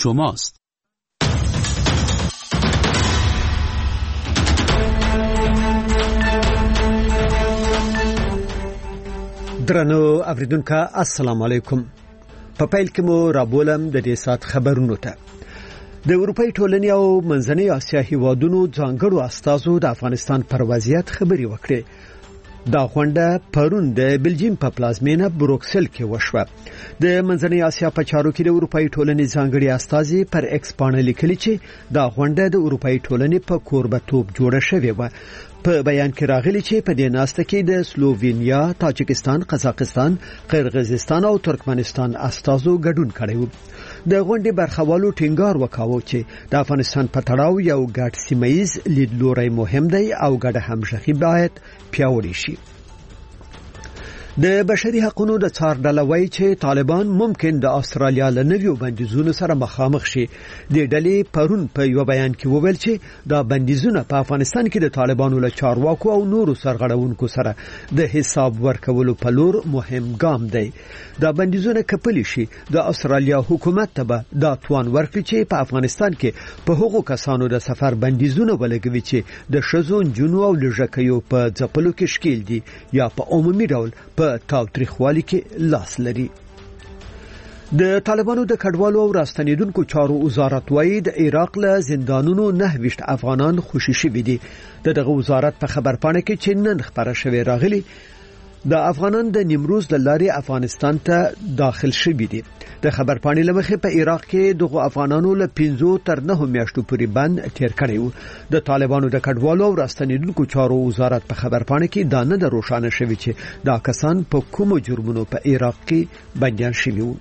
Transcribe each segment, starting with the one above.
شماست. درنو اوریدونکو السلام علیکم. په پیل کې مو رابولم د دې سات خبرونو ته. د اروپای ټولنې او منځنۍ اسیا هیوادونو ځانګړو استازو د افغانستان پر وضعیت خبري وکړې. دا غونډه پرون د بلجیم په پلازمینه بروکسل کې وشوه. د منځنۍ اسیا په چارو کې د اروپای ټولنې ځانګړي استازي پر ایکس باندې لیکلي چې دا غونډه د اروپای ټولنې په کوربتوب جوړه شوې و. په بیان کې راغلی چې په دې ناسته کې د سلووینیا، تاجکستان، قزاقستان، قرغیزستان او ترکمنستان استازو ګډون کړی و. د غونډې برخوالو ټینګار وکاوه چې د افغانستان په تړاو یو ګډ سیمه‌ییز لیدلوری مهم دی او ګډه همغږي باید پیاوړې شي. د بشري حقوقو د څار ډله وایي چې طالبان ممکن د استرالیا له نویو بندیزونو سره مخامخ شي. د ډلې پرون په یو بیان کې وویل چې دا بندیزونه په افغانستان کې د طالبانو له چارواکو او نورو سرغړونکو سره د حساب ورکولو په لور مهم ګام دی. دا بندیزونه کپلی شي د استرالیا حکومت ته دا توان ورکړي چې په افغانستان کې په هغو کسانو د سفر بندیزونه ولګوي چې د شزو جنو او لژکیو په ځپلو کې شکیل دي یا په عمومي ډول په تاوتریخوالي کې لاس لري. د طالبانو د کډوالو او راستنیدونکو چارو وزارت وایي د عراق له زندانونو 29 افغانان خوشي شوي دي. دغه وزارت په خبرپاڼه کې چې نن خبره شوې راغلي د افغانان د نیمروز د لارې افغانستان ته داخل شوي دي. د خبرپاڼې لمخې په عراق کې دغه افغانانو له 5 تر 9 میاشتو پورې بند تیر کړی و. د طالبانو د کډوالو او راستنیدونکو چارو وزارت په خبرپاڼه کې دا نه روښانه شوی چې دا کسان په کومو جرمونو په عراق کې بنديان شوي وو.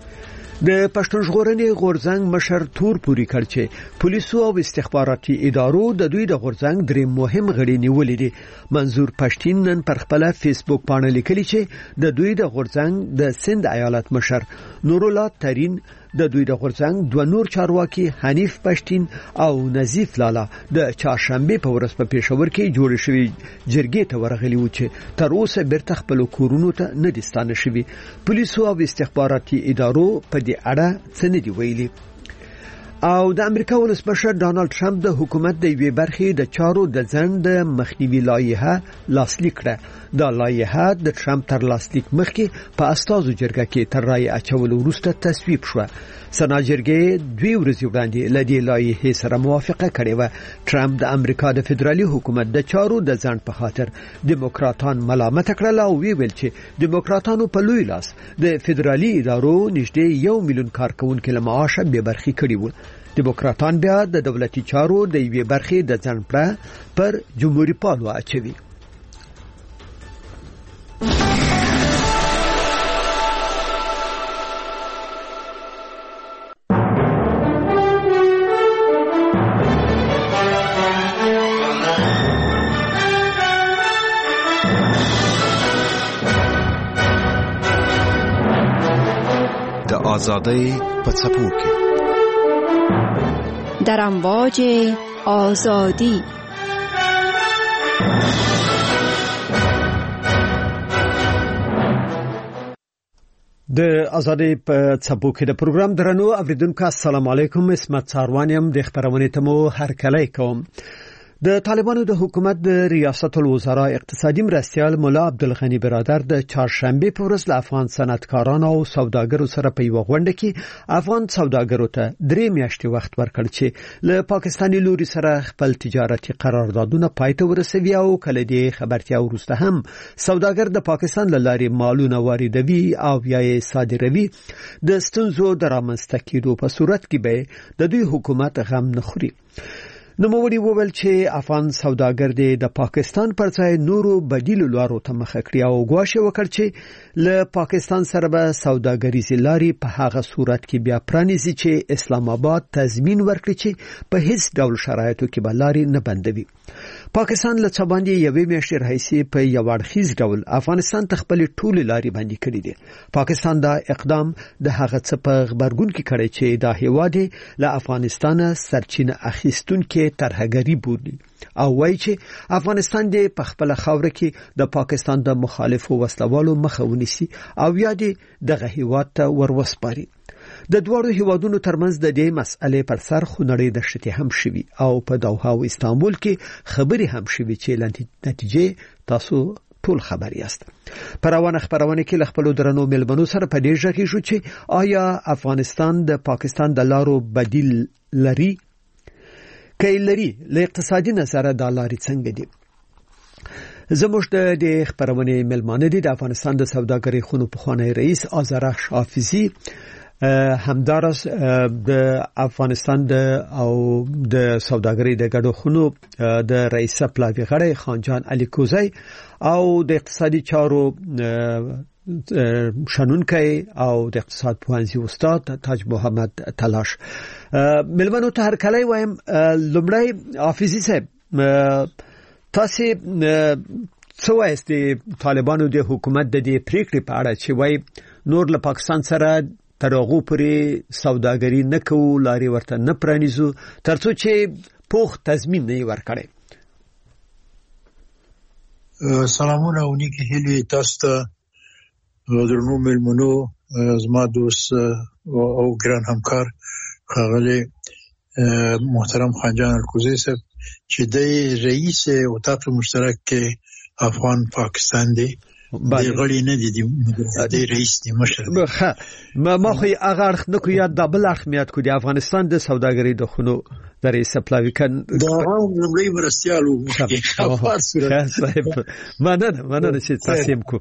د پښتون ژغورنې غورځنګ مشر تور پوری کړ چې پولیسو او استخباراتي ادارو د دوی د غورځنګ درې مهم غړي نیولې دي. منظور پښتین نن پر خپل فیسبوک باندې لیکلی چې د دوی د غورځنګ د سند ایالت مشر نور الله ترین، د دوی د غورځنګ دوه نور چارواکي حنیف پښتین او نظیف لالا د چهارشنبه په ورځ په پېښور کې جوړ شوی جرګې ته ورغلي و چې تر اوسه بیرته خپل کورونو ته نه دي ستانه شوي. پولیسو او استخباراتي ادارو په دې اړه څه نه دی ویلي. او د امریکا ولسمشر ډانلډ ټرمپ د حکومت د یوې برخې د چارو د ځنډ مخنیوي لایحه لاسلیک کړه. دا لایحه د ټرمپ تر لاسلیک مخکې په استازو جرګه کې تر رای اچولو وروسته تصویب شوه. سنا جرګې 2 ورځې وړاندې له دې لایحې سره موافقه کړې و. ټرمپ د امریکا د فدرالي حکومت د چارو د ځنډ په خاطر دیموکراتان ملامت کړل او ویل چې دیموکراتانو په لوی لاس د فدرالي ادارو نږدې 1 میلیون کارکونکو له معاشه به برخې کړي وو. دیموکراتان بیا د دولتي چارو د یوې برخې د ځنډ پر جمهوریت پالو اچوي. د آزادۍ په څپو کې در امواج آزادی. د آزادۍ په څپو کې د پروګرام درنو اوریدونکو السلام علیکم. اسمت ساروانیم د خبرونه ته مو هرکلی کوم. د طالبانو د حکومت د ریاست الوزرا اقتصادي مرستیال مولا عبدالغنی برادر د چهارشنبه په ورځ له افغان صنعتکارانو او سوداګرو سره په یو غونډه کې افغان سوداګرو ته 3 میاشتې وخت ورکړ چې له پاکستاني لوري سره خپل تجارتي قراردادونه پای ته ورسوي او کله دې خبرتیا ورسته هم سوداګر د پاکستان له لارې مالونه واردوي او یا یې صادروي. د ستونزو د رامنځته کېدو په صورت کې به د دوی حکومت غم نه خوري. نوموړي وویل چې افغان سوداګر د پاکستان پر ځای نورو بدیلو لارو ته مخه کړی او غواړي وکړي چې له پاکستان سره به سوداګریزي لارې په هغه صورت کې بیا پرانیزي چې اسلام آباد تضمین ورکړي چې په هیڅ ډول شرایطو کې به لارې نه بندوي. پاکستان له څباندې یوې میاشتې راهیسې په یو اړخیز ډول افغانستان ته خپل ټول لارې باندې کړې دي. پاکستان دا اقدام د هغه څه په خبرګون کې کړی چې دا هیواد له افغانستان سرچینه اخیستونکو ترهګری بولي او وایي چې افغانستان د خپل خاور کې د پاکستان د مخالفو وسلوالو مخه ونیسي او یا دغه هیواد ته وروسپاري. د دواړو هیوادونو ترمنځ د دې مسئلې پر سر خونړۍ دښتې هم شوي او په دوحه او استانبول کې خبرې هم شوي چې نتیجې تاسو ټول خبر یاست. پر روانه خبرونه کې خپل درنو ملمنو سره په دې ځکه شو چې آیا افغانستان د پاکستان د لارو بدیل لري؟ کله لري له اقتصادي نظره د لارې څنګه دي؟ زموږ د خبرونه ملمانه دي د افغانستان د سوداګرۍ خونو پخوانی رئیس آذرخش حافظي، همدارس د افغانستان او د سوداګرۍ د ګډو خونو د رئیس پلاوی غړی خانجان علي کوزی او د اقتصادي چارو شنونکي او د اقتصاد پوهنځي استاد تاج محمد تلاش. ملمنو ته هر کله وایم لمړی حافظي صاحب تاسو څه وایست طالبانو د حکومت د دې پریکړې په اړه چې وای نور له پاکستان سره ترغو پرې سوداګري نه کوو، لارې ورته نه پرانیزو ترڅو چې پوخ تضمین نه ورکړي؟ سلامونه او نیکی هیلې تاسو ته درنو ملمنو، زما دوست او ګران همکار ښاغلی محترم خانجان الکوزی صاحب چې د رئیس وټاپ مشترک کې افغان پاکستان دی د غړي نه دي د رئیس دی مشر. ما خو هغه اړخ نه کو یاد د بل اړخ میاد کو د افغانستان د سوداګرۍ د خونو د رئیس پلاوی کن دا هم لمړی مرستيالو خبر سره مننه چې تاسو کو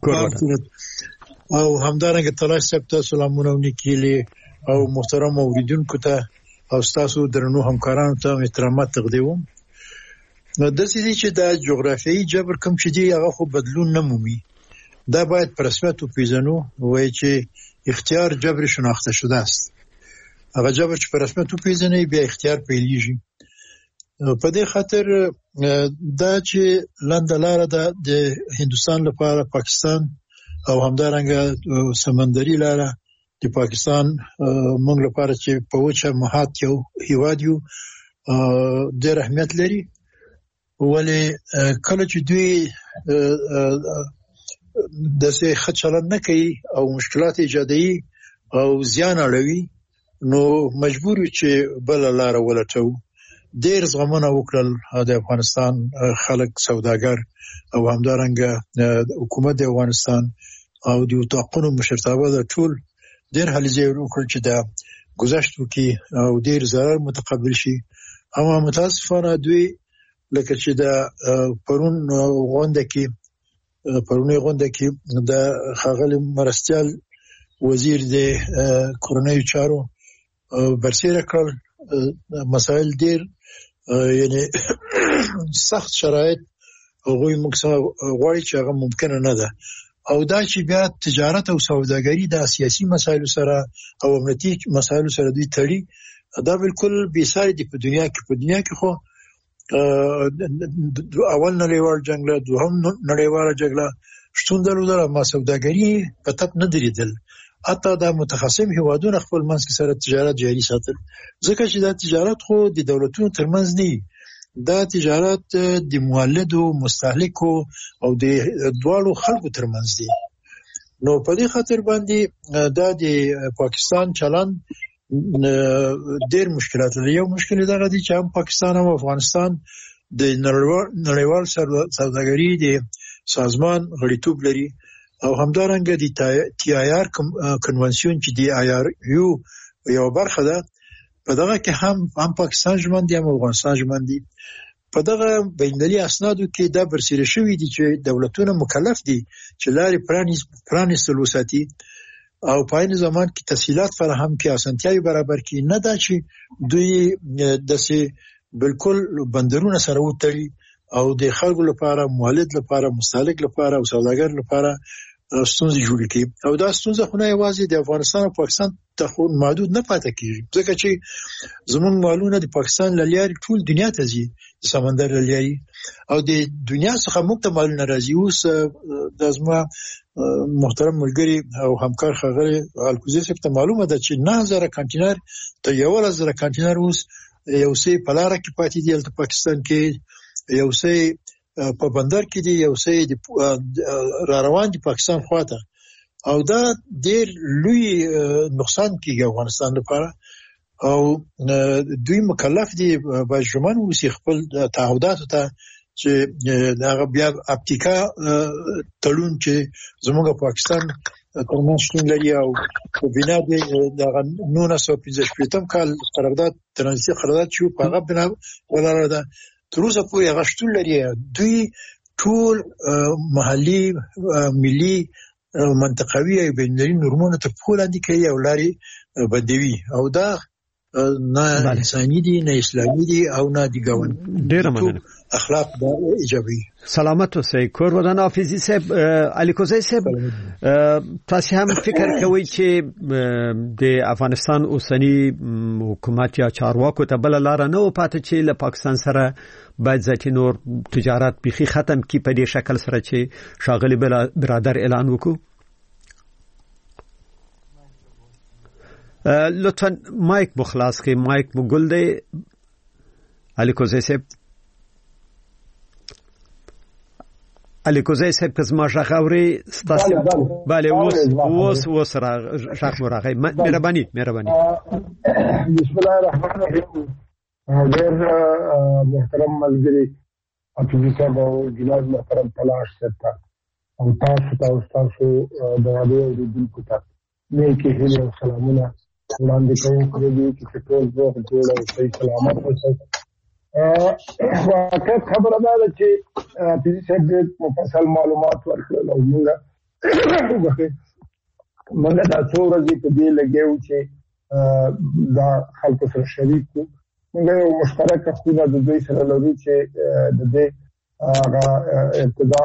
او همدارنګه تلاش صاحب ته سلامونه وکړي او محترم اوریدونکو ته او تاسو درنو همکارانو ته احترامات تقدیم. د سې چې د جغرافیایي جبر کوم چې دی هغه خو بدلون نه مومي، دا باید په رسمیت وپیژنو وایي چې اختیار جبر شناخته شده است. هغه جبر چې په رسمیت وپیژني بیا اختیار پیلېږي. په دې خاطر دا چې لاندلاره د هندستان لپاره پاکستان او همدارنګه سمندري لاره د پاکستان موږ لپاره چې په وچه محاط یو هیواد یو ډېر اهمیت لري، ولی کله چې دوی داسې ښه چلند نه کوي او مشکلات ایجادوي او زیان اړوي نو مجبور یو چې بل لاره ولټو. ډېر زغمونه وکړل د افغانستان خلک سوداګر او همدارنګه حکومت د افغانستان او د وطاقونو مشرتابه د ټول ډېر هلې ځای وکړ چې دا گذشت وکړي او ډېر ضرر متقبل شي. اما متاسفانه دوی لکه چې دا پرونی غونډه کې د ښاغلي مرستيال وزیر د کورنیو چارو برسېره کړل مسائل ډېر یعنی سخت شرایط هغوی موږ غواړي چې هغه ممکنه نه ده او دا چې بیا تجارت او سوداګري د سیاسي مسایلو سره او امنیتي مسایلو سره دوی تړي، دا بالکل بې ساري دي په دنیا کې خو اول نړیوال جنگ له دوهم نړیواله جګړه شتون درلودل، ما سوداګري په تپ نه دریدل. حتی دا متخصم هیوادونه خپل منځ کې سره تجارت جاري ساتل، ځکه چې دا تجارت خو د دولتونو ترمنځ نه، دا تجارت د مولدو مستهلکو او د دواړو خلکو ترمنځ دی. نو په دې خاطر باندې دا د پاکستان چلند ډېر مشکلات لري. یو مشکل دا دی چې هم پاکستان او افغانستان د نړیوال سوداګرۍ د سازمان غړیتوب لري او همدارنګه د تی آی آر کنونسیون چې د آی آر یو یو برخه ده، په دغه کې هم پاکستان ژمن دي هم افغانستان ژمن دي. په دغه بین‌المللي اسنادو کې دا برسېره شوی دي چې دولتونه مکلف دي چې لارې پرانیستل وساتي او په عین زمان کې تسهیلات فراهم کړي، اسانتیاوې برابر کړي، نه دا چې دوی داسې بالکل بندرونه سره وتړي او د خلکو لپاره، مولد لپاره، مستهلک لپاره او سوداګر لپاره ستونزې جوړې کړي. او دا ستونزه خو نه یوازې د افغانستان او پاکستان ته محدود نه پاتې کیږي، ځکه چې زموږ مالونه د پاکستان له لارې ټول دنیا ته ځي، د سمندر له لارې، او د دنیا څخه موږ ته مالونه راځي. اوس د زما محترم ملګری او همکار ښاغلی الکوزی صاحب ته معلومه ده چې 9000 کانټینر ته 11000 کانټینر اوس یو څه په لاره کې پاتې دي هلته پاکستان کې، یو څه په بندر کې دي، یو څه را روان دي پاکستان خواته. او دا ډېر لوی نقصان کیږي افغانستان لپاره او دوی مکلف دي باجرمن وسی خپل تعهدات ته چې دا بیا اپتیکا تړون چې زموږ پاکستان ترمنځ شتون لري او په بنا د 1915 کال قرارداد ترانزیتي قرارداد چې په هغه بنا ولاړه ده تر اوسه پورې هغه شتون لري. دوی ټول محلي ملي منطقوي او بینالمللي نورمونه ته په لاندې کوي او لاري بدوي او دا نه انساني دي نه اسلامي دي او نه دي ګاون ډېر مننه اخلاق دا ایجابي. سلامت اوسئ. کور ودان حافظي صاحب علي کوزی صاحب تاسو هم فکر کوئ چې د افغانستان اوسنی حکومت یا چارواکو ته بل لار نه و پاتې چې له پاکستان سره باید ذاتي نور تجارت بيخي ختم کی په دې شکل سره چې شاغلي برادر اعلان وکړو؟ لطفا مایک مخلاص کې مایک مګل دی علي کوزی صاحب. علي کوزی صاحب که زما ژغ اوري ستاسو bale اوس را ژغ مو راغی. مهرباني بسم الله الرحمن الرحیم. ډېر محترم ملګری حافظي صاحب او جناب محترم تلاش صاحب او تاسو د راډیو اوریدونکو ته نیکی هیله او سلامونه وړاندې کوم چې ټول روغ جوړ او صحیح سلامت اوسئ. واقعیت خبره ده چې حافظي صاحب ډېر مفصل معلومات ورکړل او موږ دا څو ورځې په دې لګیو چې دا خلکو سره شریک کړو. موږ یو مشترکه خونه د دوی سره لرو چې د دې ابتدا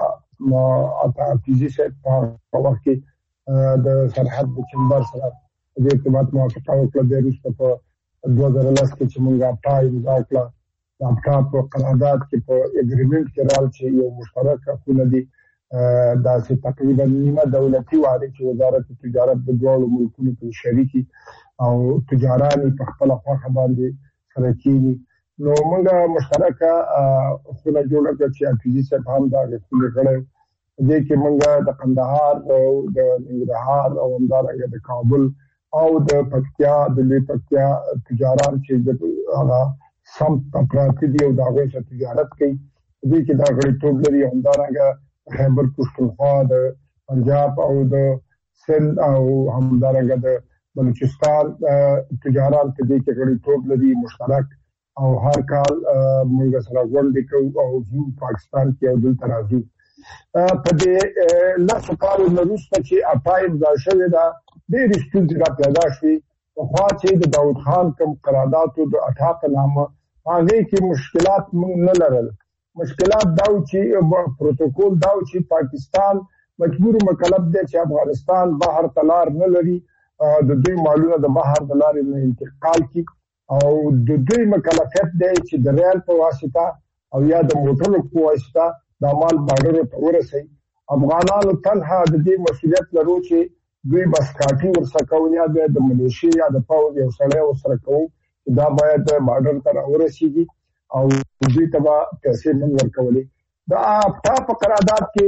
حافظي صاحب په وخت کې د سرحد د چمبر سره د ارتباط موافقه وکړه. بیا وروسته په 2010 کې چې موږ اپټا امضا کړه. اپټا په قرارداد کې په اګریمنټ کې راځي چې یو مشترکه خونه دي داسې تقریبا نیمه دولتي واري چې وزارت تجارت د دوه ملکونو په شریکي او تجاران په خپل خواخه باندې سره کېږي. نو موږ مشترکه خونه جوړه کړه چې حافظي صاحب هم دا خونه کړی. دې کې موږ د قندهار او د ننګرهار او همدارنګه د کابل او د پکتیا د لوی پکتیا تجاران چې د هغه سم پراتی دی او د هغه سره تجارت کوي. دې کې دا غړیتوب لري. همدارنګه خیبر پښتونخوا د پنجاب او د سند او همدارنګه د بلوچستان تجاران په دې کې غړیتوب لري مشترک او هر کال موږ سره غونډې کوو او زو پاکستان کې او دلته راځو. په دې لاسو کارو وروسته چې اپایم دا شوې ده ډېرې ستونزې را پیدا شوې. پخوا چې د داود خان کوم قراردادو د 18 په نامه هغې کې مشکلات موږ نه لرل. مشکلات دا و چې پروتوکول دا و چې پاکستان مجبور مکلف دی چې افغانستان بهر ته لار نه لري د دوی مالونه د بهر د لارې نه انتقال کړي او د دوی مکلفیت دی چې د ریل په واسطه او یا د موټرو په واسطه دا مال بارډر ته ورسوي. افغانانو تنها د دې مسؤلیت لرو چې دوی بس کاټي ورسره کوي یا د ملیشیا یا د پاوځ یو سړی ورسره کوي دا باید بارډر ته ورسیږي او دوی ته پیسې من ورکولې. دا په قرارداد کې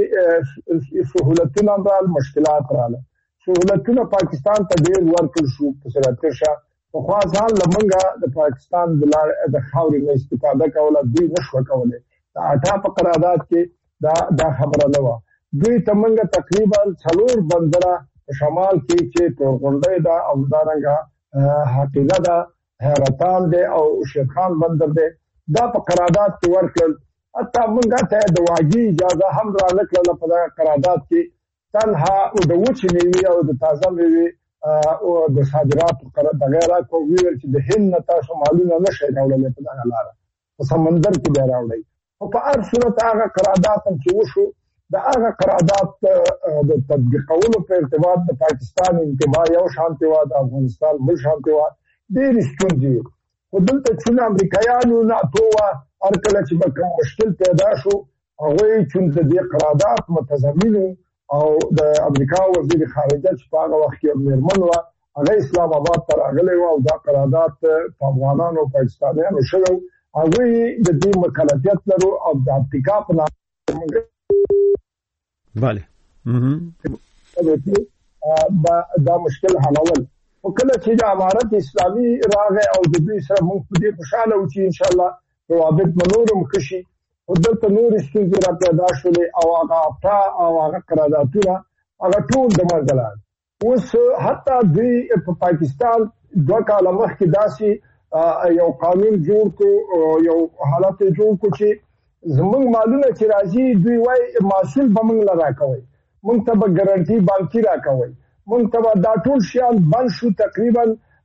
سہولتونه رال مشکلات رااله. سہولتونه پاکستان ته ډېر ورکړل شو په سره ترشا په خوا ځان لمنګه د پاکستان د خاورې نه استفاده کوله دوی نشو کولای. دا 18 په قرارداد کې دا خبره نه و. دوی ته منګه تقریبا 4 بندره شمال کې چې تورغونډه دا او دارنګه حقیقت دا حیرتان دی او شیخان بندر دی دا په قرارداد کې ورکړل. حتی منګه ته د واجی اجازه هم را نکړل په قرارداد کې تنها او د وچې میوې او د تازه میوې او د صادراتو دغه کو ویل چې د هند تاسو مالونه نشي راوړل په دغه لار په سمندر کې دی راوړی. او په هر صورت هغه قرارداد چې وشو دا هغه قرارداد د تطبیقولو په ارتباط د پاکستان انتباه یو شانتي و د افغانستان بل شانتي و ډېر ستونزې. خو دلته چې امریکایانو ناتو هر کله چې به کوم مشکل پیدا شو هغوی چې د دې قرارداد متضمن او د امریکا وزیر خارجه چې په هغه وخت کې میرمن و هغه اسلام آباد ته راغلی و او دا قرارداد په افغانانو او پاکستانیانو شوی. هغوی د دې مکلفیت لرو او د افریقا په نامه بله دا مشکل حلول. وکله چې د امارت اسلامي راغی او د دوی سره موږ په دې خوشاله و چې ان شاء الله روابط منورم کشي او دلته نور ستونزې را پیدا شولې او هغه افتا او هغه قراردادونه هغه ټول د منځه لاړل. اوس حتی دوی په پاکستان 2 کاله مخکې داسې یو قانون جوړ کړو، یو حالت جوړ کړو چې زموږ مالونه چې راځي دوی وایي محصول به موږ له راکوئ، موږ ته به ګارنټي بانکي راکوئ، موږ ته به دا ټول شیان بند شو. تقریبا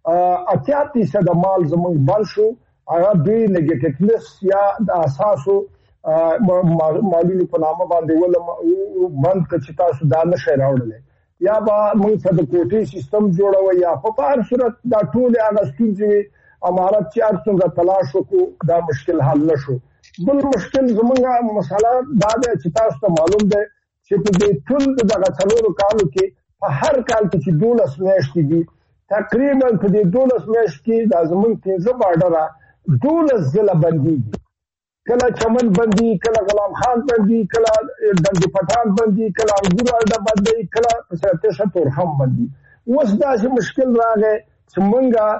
80% مال زموږ بند شو. هغه دوی نیګیټیونس یا د اساسو مالونو په نامه باندې ول بند کړ چې تاسو دا نشئ راوړلی، یا به موږ ته د کوټې سیستم جوړوي، یا په هر صورت دا ټول هغه ستونزې امارت چې هر څنګه تلاش وکړو دا مشکل حل نه شو. بل مشکل زموږ مسله دا ده چې تاسو ته معلوم ده چې په دې ټول دغه 4 کالو کې په هر کال کې چې 12 میاشتې دي، تقریبا په دې 12 میاشتې کې دا زموږ 15 بارډره 12 ځله بندېږي. کله چمن بندي، کله غلام خان بندي، کله ډنډ پټان بندي، کله انګور اډه بندي، کله پسرتشه تورخم بندي. اوس داسې مشکل راغی چې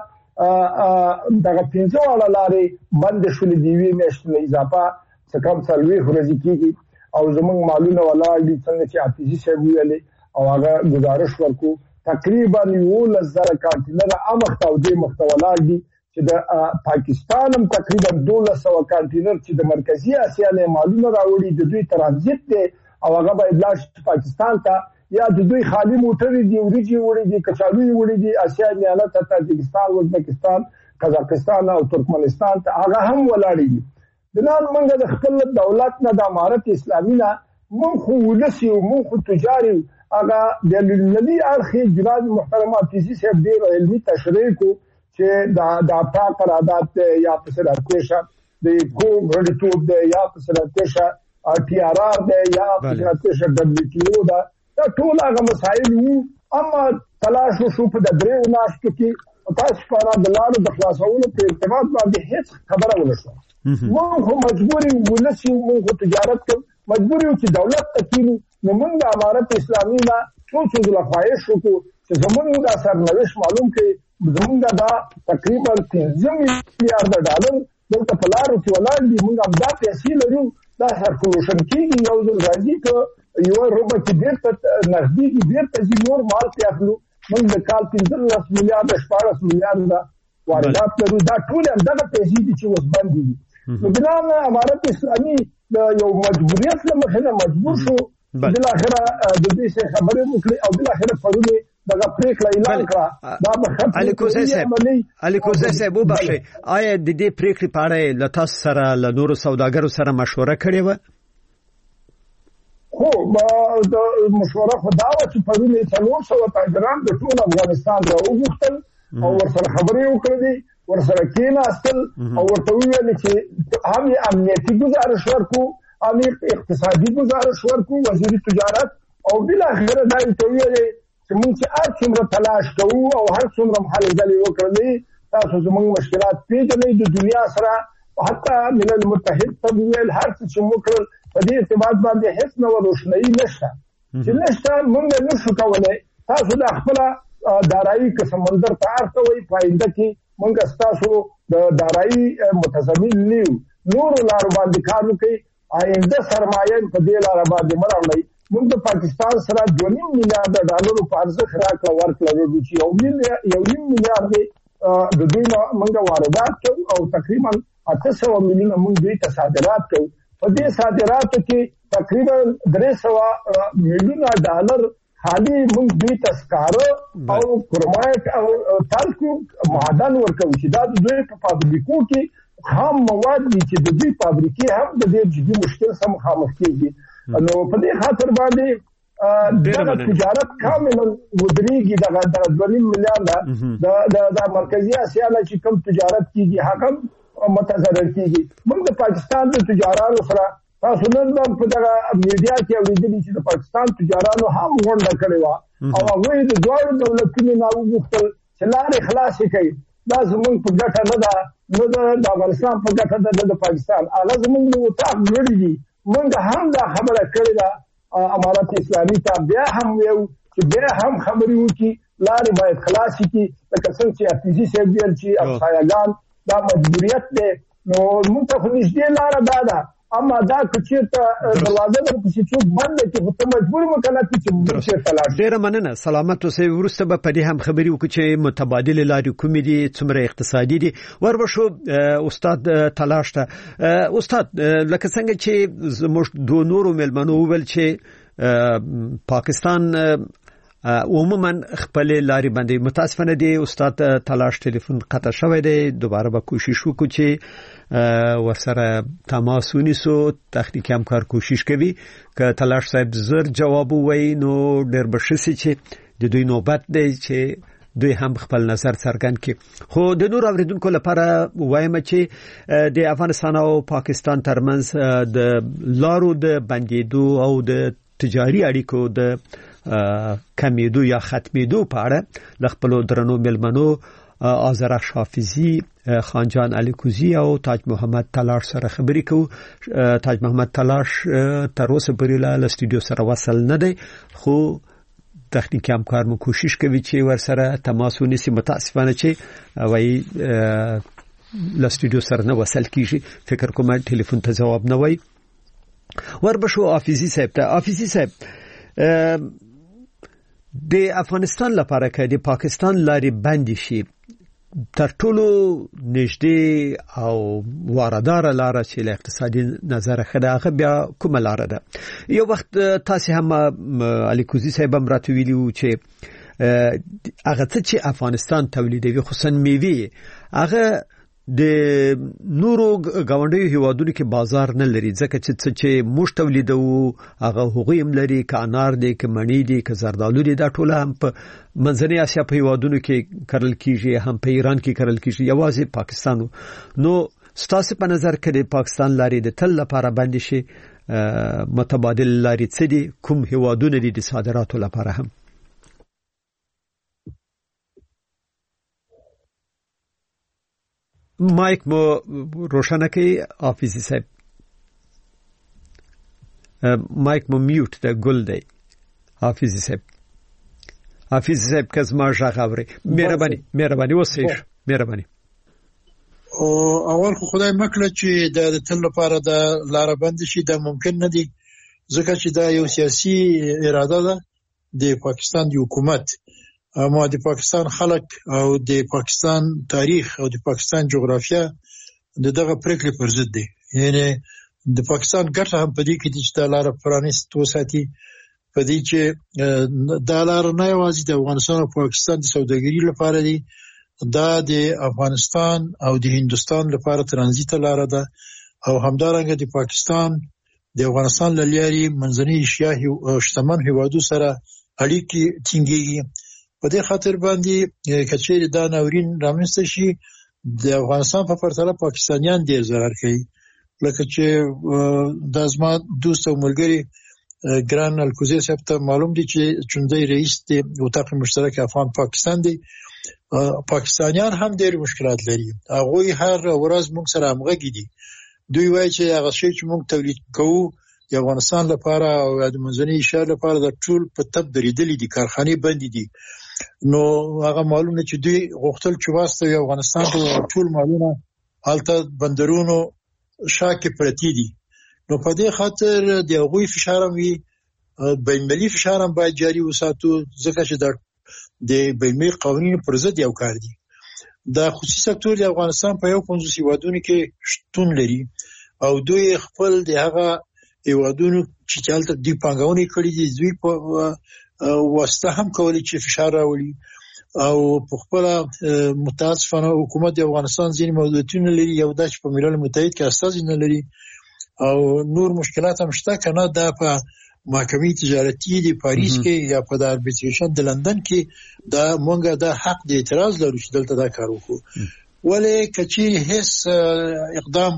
موږ دغه 15 واړه لارې بند شولې دي، 20 میاشتې نه اضافه څه کم 40 ورځې کېږي او زموږ مالونه ولاړ دي. څنګه چې حافظي صاحب ویلې او هغه گزارش ورکو تقریبا 11,000 کانټینر امخته او دې مخته ولاړ دي چې د پاکستان هم تقریبا 1200 کانټینر چې د مرکزی اسیا نه مالونه راوړي د دوی ترانزیت دي او هغه باید لاړ شي پاکستان ته، یا د دوی خالی موټرې دي، وریجې وړي دي، کچالو وړي دي اسیا نه ته تاجکستان، ازبکستان، قزاقستان او ترکمنستان ته هغه هم ولاړ دي. بنان موږ د خپل دولت نه د امارت اسلامي نه موږ خو ولسی او موږ خو تجاري هغه د لنی اړخ جناب محترم حافظي صاحب ډېر علمي تشریح کو چې دا تا قرارداد یا پسرتشه د کوم غړیتوب دی یا پسرتشه TRR دی یا پسرتشه WTO دا ټول هغه مسایل وو. اما تلاش شو په د دریو ناشته کې تاسو په د لارو د خلاصولو په ارتباط باندې هیڅ خبره ونه شو. موږ خو مجبوري ولسی موږ تجارت کوو، مجبوري چې دولت تکینو. نو موږ د امارت اسلامي نه څو ځله خواهش وکړو چې زموږ د سرنوشت معلوم کړي. زمونږ دا تقریبا 15 میلیارډ ډالر دلته په لارو کې ولاړ دي، موږ هم دا پیسې لرو، دا سرکولوشن کېږي، یو ځل راځي که یوه روبه کې بېرته نغدېږي، بېرته ځي نور مال پرې اخلو. موږ د کال 15 میلیارډه 14 میلیارډه واردات لرو، دا ټول همدغه پیسې دي چې اوس بندې دي. نو بناء امارت اسلامي د یو مجبوریت له مخې نه مجبور شو بالاخره د دې څخه خبرې وکړي او بالاخره پرونه دغه پریکړه اعلان کړه. دا به الیکوزه صاحب وبخښئ، آیا د دې پریکړې په اړه له تاسو سره له نورو سوداګرو سره مشوره کړې وه؟ خو د مشوره خو دا وه چې پرونه 400 تاجران د ټول افغانستان راوغوښتل او ورسره خبرې وکړې، ورسره کېناستل او ورته وویل چې هم امنیتي گزارش ورکو، هم اقتصادي گزارش ورکو وزیر تجارت، او بالاخره دا ورته ویل چې موږ چې هر څومره تلاش کوو او هر څومره هلې ځلې وکړلې تاسو زموږ مشکلات پیژنئ د دنیا سره، حتی ملل متحد ته ویل هر څه چې وکړل په دې ارتباط باندې هیڅ نوه روښنایي نشته چې نشته. موږ نشو کولی تاسو د خپله دارایي که سمندر ته هر کوئ په آینده کې موږ ستاسو د دارایي متضمن نه یو، نورو لارو باندې کار وکړئ، آینده سرمایه په دې لاره باندې مه راوړئ. موږ د پاکستان سره 2.5 میلیارډ ډالرو په ارزښت راکړه ورکړه لرو چې 1.5 میلیارډ د دوی نه موږ واردات کوو او تقریبا 800 میلیونه موږ دوی ته صادرات کوو. په دې صادراتو کې تقریبا 300 میلیونه ډالر خالي موږ دوی ته سکاره او کرومایټ او تالکو معدن ورکوو چې دا د دوی په فابریکو کې خام مواد دي چې د دوی فابریکې هم د دې جدي مشکل سره مخامخ کېږي. نو په دې خاطر باندې دغه تجارت کاملا ودرېږي. دغه 2.5 میلیارډ د مرکزی اسیا نه چې کوم تجارت کېږي هغه متضرر کېږي. موږ د پاکستان د تجارانو سره تاسو نن په دغه میډیا کې اورېدلي چې د پاکستان تجارانو هم غونډه کړې وه او هغوی د دواړو دولتونو نه وغوښتل چې لارې خلاصې کړي. دا زموږ په ګټه نه ده، نه د افغانستان په ګټه ده، نه د پاکستان. هغه زموږ د وطاق غړي دي. موږ هم دا خبره کړې ده امارت اسلامي ته، بیا هم ویو چې بیا هم خبرې وکړي لارې باید خلاصې کړي لکه څنګه چې حفیظي صاحب ویل چې همسایهګان دا مجبوریت دی نو موږ ته خو نږدې لاره دا ده اما دا که چېرته دروازه درپسې څوک بنده کړي خو ته مجبور مه کنه چې موږ چېرته لاړ شو. ډېره مننه سلامت اوسئ. وروسته به په دې هم خبرې وکړو چې متبادلې لارې کومې دي څومره اقتصادي دي. وربشو استاد تلاش ته استاد لکه څنګه چې زموږ دوه نورو مېلمنو وویل چې پاکستان عموما خپل لارې باندې متاسفانه دی استاد تلاش ټلیفون قطع شوی دی. دوباره به کوشش وکړو چې ورسره تماس ونیسو. تخنیکی همکار کوشش کوي که تلاش صاحب زر جواب ووایي نو ډېر به ښه شي چې د دوی نوبت دی چې دوی هم خپل نظر څرګند کړي. خو د نور اوریدونکو لپاره وایم چې د افغانستان او پاکستان ترمنځ د لارو د بندیدو او د تجاري اړیکو د کمیدو یا ختمیدو په اړه د خپل درنو ملمنو آذرخش حافظي، خانجان علي کوزي او تاج محمد تلاش سره خبرې کوو. تاج محمد تلاش تر اوسه پورې له استودیو سره وصل نه دی خو تخنیکی همکار مو کوشش کوي چې ورسره تماس ونیسي. متاسفانه چې وایي له استودیو سره نه وصل کیږي. فکر کوم ټلیفون ته جواب نه وایي. وربشو حافظي صاحب ته. حافظي صاحب د افغانستان لپاره که د پاکستان لارې بند شي تر ټولو نږدې او وارداره لاره چې له اقتصادي نظره ښه ده هغه بیا کومه لاره ده؟ یو وخت تاسې هم علي کوزي صاحب هم راته ویلي وو چې هغه څه چې افغانستان تولیدوي خصوصا میوې هغه د نورو ګاونډیو هیوادونو کې بازار نه لري ځکه چې موږ تولیدو هغه هغوی هم لري که انار دی که مڼې دي که زردالو دي دا ټول هم په منځنۍ اسیا په هیوادونو کې کرل کیږي هم په ایران کې کرل کیږي یوازې پاکستان. نو ستاسو په نظر کې د پاکستان لارې د تل لپاره بند شي متبادل لارې څه دي کوم هیوادونه دي د صادراتو لپاره هم؟ مایک مو روشنه کی حافظي صاحب. مایک مو میوت ده ګل دی حافظي صاحب. حافظي صاحب کزما ژغوري مهرباني وسیش مهرباني. او اول خو خدای مکړه چې د تل لپاره د لار بند شي دا ممکن نه دی ځکه چې دا یو سیاسي اراده ده د پاکستان د حکومت. اما د پاکستان خلک او د پاکستان تاریخ او د پاکستان جغرافیه دغه پریکړې پر ضد دي. یعنی د پاکستان ګټه هم په دې کې چې د لار پرانیست وساتي په دې چې د لار نه یوازې د افغانستان او پاکستان د سوداګرۍ لپاره دي دا د افغانستان او د هندستان لپاره ترانزیت لار ده او همدارنګه د پاکستان د افغانستان لارې منځنۍ ایشیا او شتمن هیوادو سره اړیکې ټینګېږي. په دې خاطر باندې کچېری دا ناورین رامنځته شي د افغانستان په پرتله پاکستانیان ډېر ضرر کوي. لکه چې د ازما دوست او ملګری ګران الکوزي صاحب ته معلوم دي چې چوندۍ رئیس د اتاق مشترک افغان پاکستان دی. پاکستانیان هم ډېر مشکلات لري. هغه هر ورځ موږ سره همغږي دي. دوی وایي چې هغه شی چې موږ تولید کوو د افغانستان لپاره او د منځنۍ ایشیا لپاره د ټول په تب درېدلې دي کارخانې بندې دي. نو هغه معلومه چې دوی غوښتل چې واسطه افغانستان ته ټول مالونه حالت بندرونو شاکه پرتی دي. نو په دې خاطر د هغوی فشار وی بین‌المللي فشار هم باید جاری وساتو ځکه چې د بین‌المللي قوانینو پر ضد یو کار دي. دا خصوصي سکتور د افغانستان په 50 هیوادونو کې شتون لري او دوی خپل د هغه هیوادونو چې چالت دی پنګاونې کړې دي دوی په واسطه هم کولی چې فشار راولي او په خپل متاسفانه حکومت د افغانستان ځینې موضوعاتونه لري یو د په ملل متحد کې استازي نه لري او نور مشکلات هم شته کنه. دا په محکمې تجارتي د پاریس کې یا په د اربیټریشن د لندن کې دا مونږه د حق د اعتراض لرو چې دلته دا کار وکړو. ولې کچې هیڅ اقدام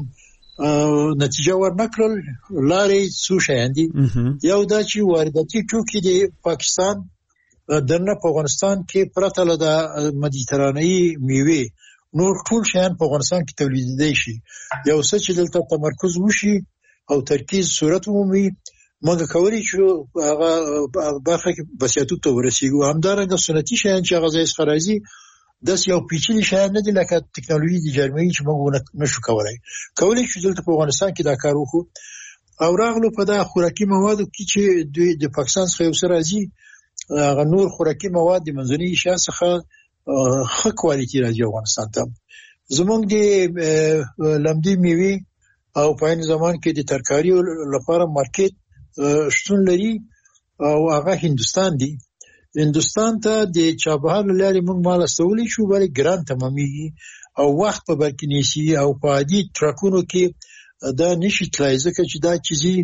نتیجه ورنکړل. لارې څو شیان دي. یو دا چې وارداتي توکي د پاکستان دنه په افغانستان کې پرته له د مدیترانه‌ای میوه نور ټول شیان په افغانستان کې تولیدېدای شي. یو څه چې دلته تمرکز وشي او ترکیز صورت ومومي موږ کولی شو هغه برخه کې بسیاتو ته ورسیږو. همدارنګه سنتي شیان چې هغه ځای څخه راځي داس یو پیچلي شیان نه دي لکه ټکنالوژي د جرمني چې موږ نشو کولی شو دلته په افغانستان کې دا کار وکړو. او راغلو په دا خوراکي موادو کې چې د پاکستان څخه یو څه راځي، هغه نور خوراکي مواد د منځنۍ ایشیا څخه ښه کوالټي راځي افغانستان ته. زمونږ د لمدې میوې او په عین زمان کې د ترکاري لپاره مارکیټ شتون لري او هغه هندستان دی. هندستان ته د چابهار لارې موږ مال استولی شو، ولی ګران تمامېږي او وخت په برکې نیسي او په عادي ټرکونو کې دا نشي تلای، ځکه چې دا چیزي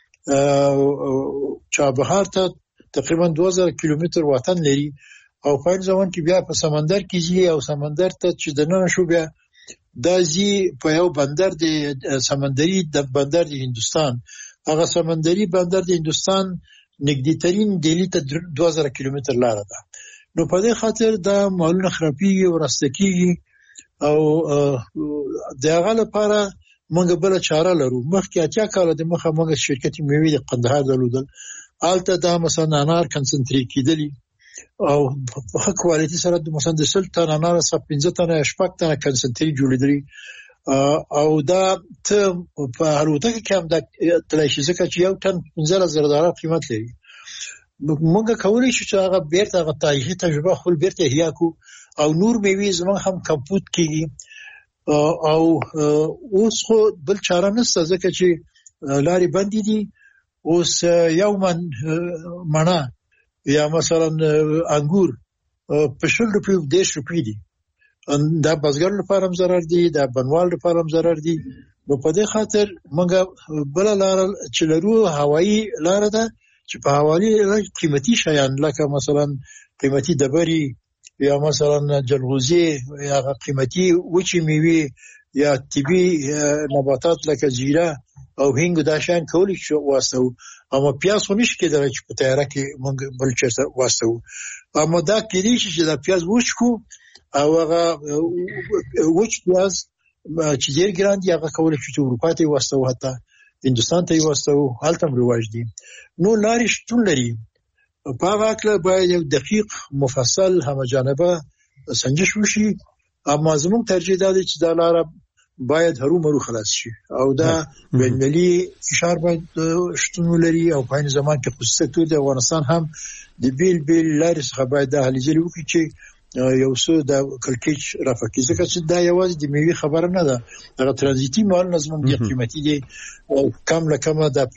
چابهار ته تقریبا 2000 کیلومتر وطن لري او په عین زمان کې بیا په سمندر کې ځي او سمندر ته چې دننه شو بیا دا ځي په یو بندر د سمندري د بندر د هندستان. هغه سمندري بندر د هندستان نږدې ترين دلی ته 2000 کیلومتر لار ده. نو په دې خاطر دا مالونه خرابېږي او راستکیږي او د هغه لپاره موږ بل چاره لرو. مخکې اتیا کال د مخه موږ شرکت میوې د قندهار درلودل، البته دا مثلا انار کنسنټریټ کیدلی او په ښه کوالټي سره د مثلا د 10 تن انار څخه 15 تن شپږ تن کنسنټریټ جوړېدلی او دا ته په الوتکه کې هم د تلاشي ځکه چې یو تن $15,000 قیمت لري. موږ کولی شو چې هغه بیرته هغه تاریخي تجربه خپل بیرته احیا کو او نور میوې زموږ هم کمپوت کیږي او اوس خو بل چاره نشته ځکه چې لارې بندې دي. اوس یو مڼه یا مثلا انګور په 10 روپیو 10 روپۍ دي. دا بازګر لپاره هم ضرر دي، دا بنوال لپاره هم ضرر دي. نو په دې خاطر موږ بل لار چې لرو هوایی لار ده چې په حوالی قیمتي شیان لکه مثلا قیمتي دبري یا مثلا جلغوزي یا قیمتي وچی میوه یا طبي نباتات لکه زیره او هینګ دا شان کولی شو واسطو. اما پیاز خو نشي کېدای چې په تیاره کې موږ بل چرته واسطو. اما دا کېدی چې دا پیاز وښکو او هغه وچ پیاز چې ډېر ګران دي هغه کولی شو چې اروپا ته واسطو، حتی هندستان ته واسطو، هلته هم رواج دي. نو لارې شتون لري. په هغه اړه باید یو دقیق مفصل همجانبه سنجش وشي. اما زموږ ترجیح ده چې دا لاره باید هرومرو خلاص شي او دا بین‌المللي فشار باید شتون لري او په عین زمان کې خصوصا د افغانستان هم د بیل لارې څخه باید د هلې وکړي چې یو څه د کلکیچ رافقي، ځکه چې دا یوازې د میوې خبره نه ده، هغه ترانزیتي مال نظم دی قیمتي دی کم لکمه د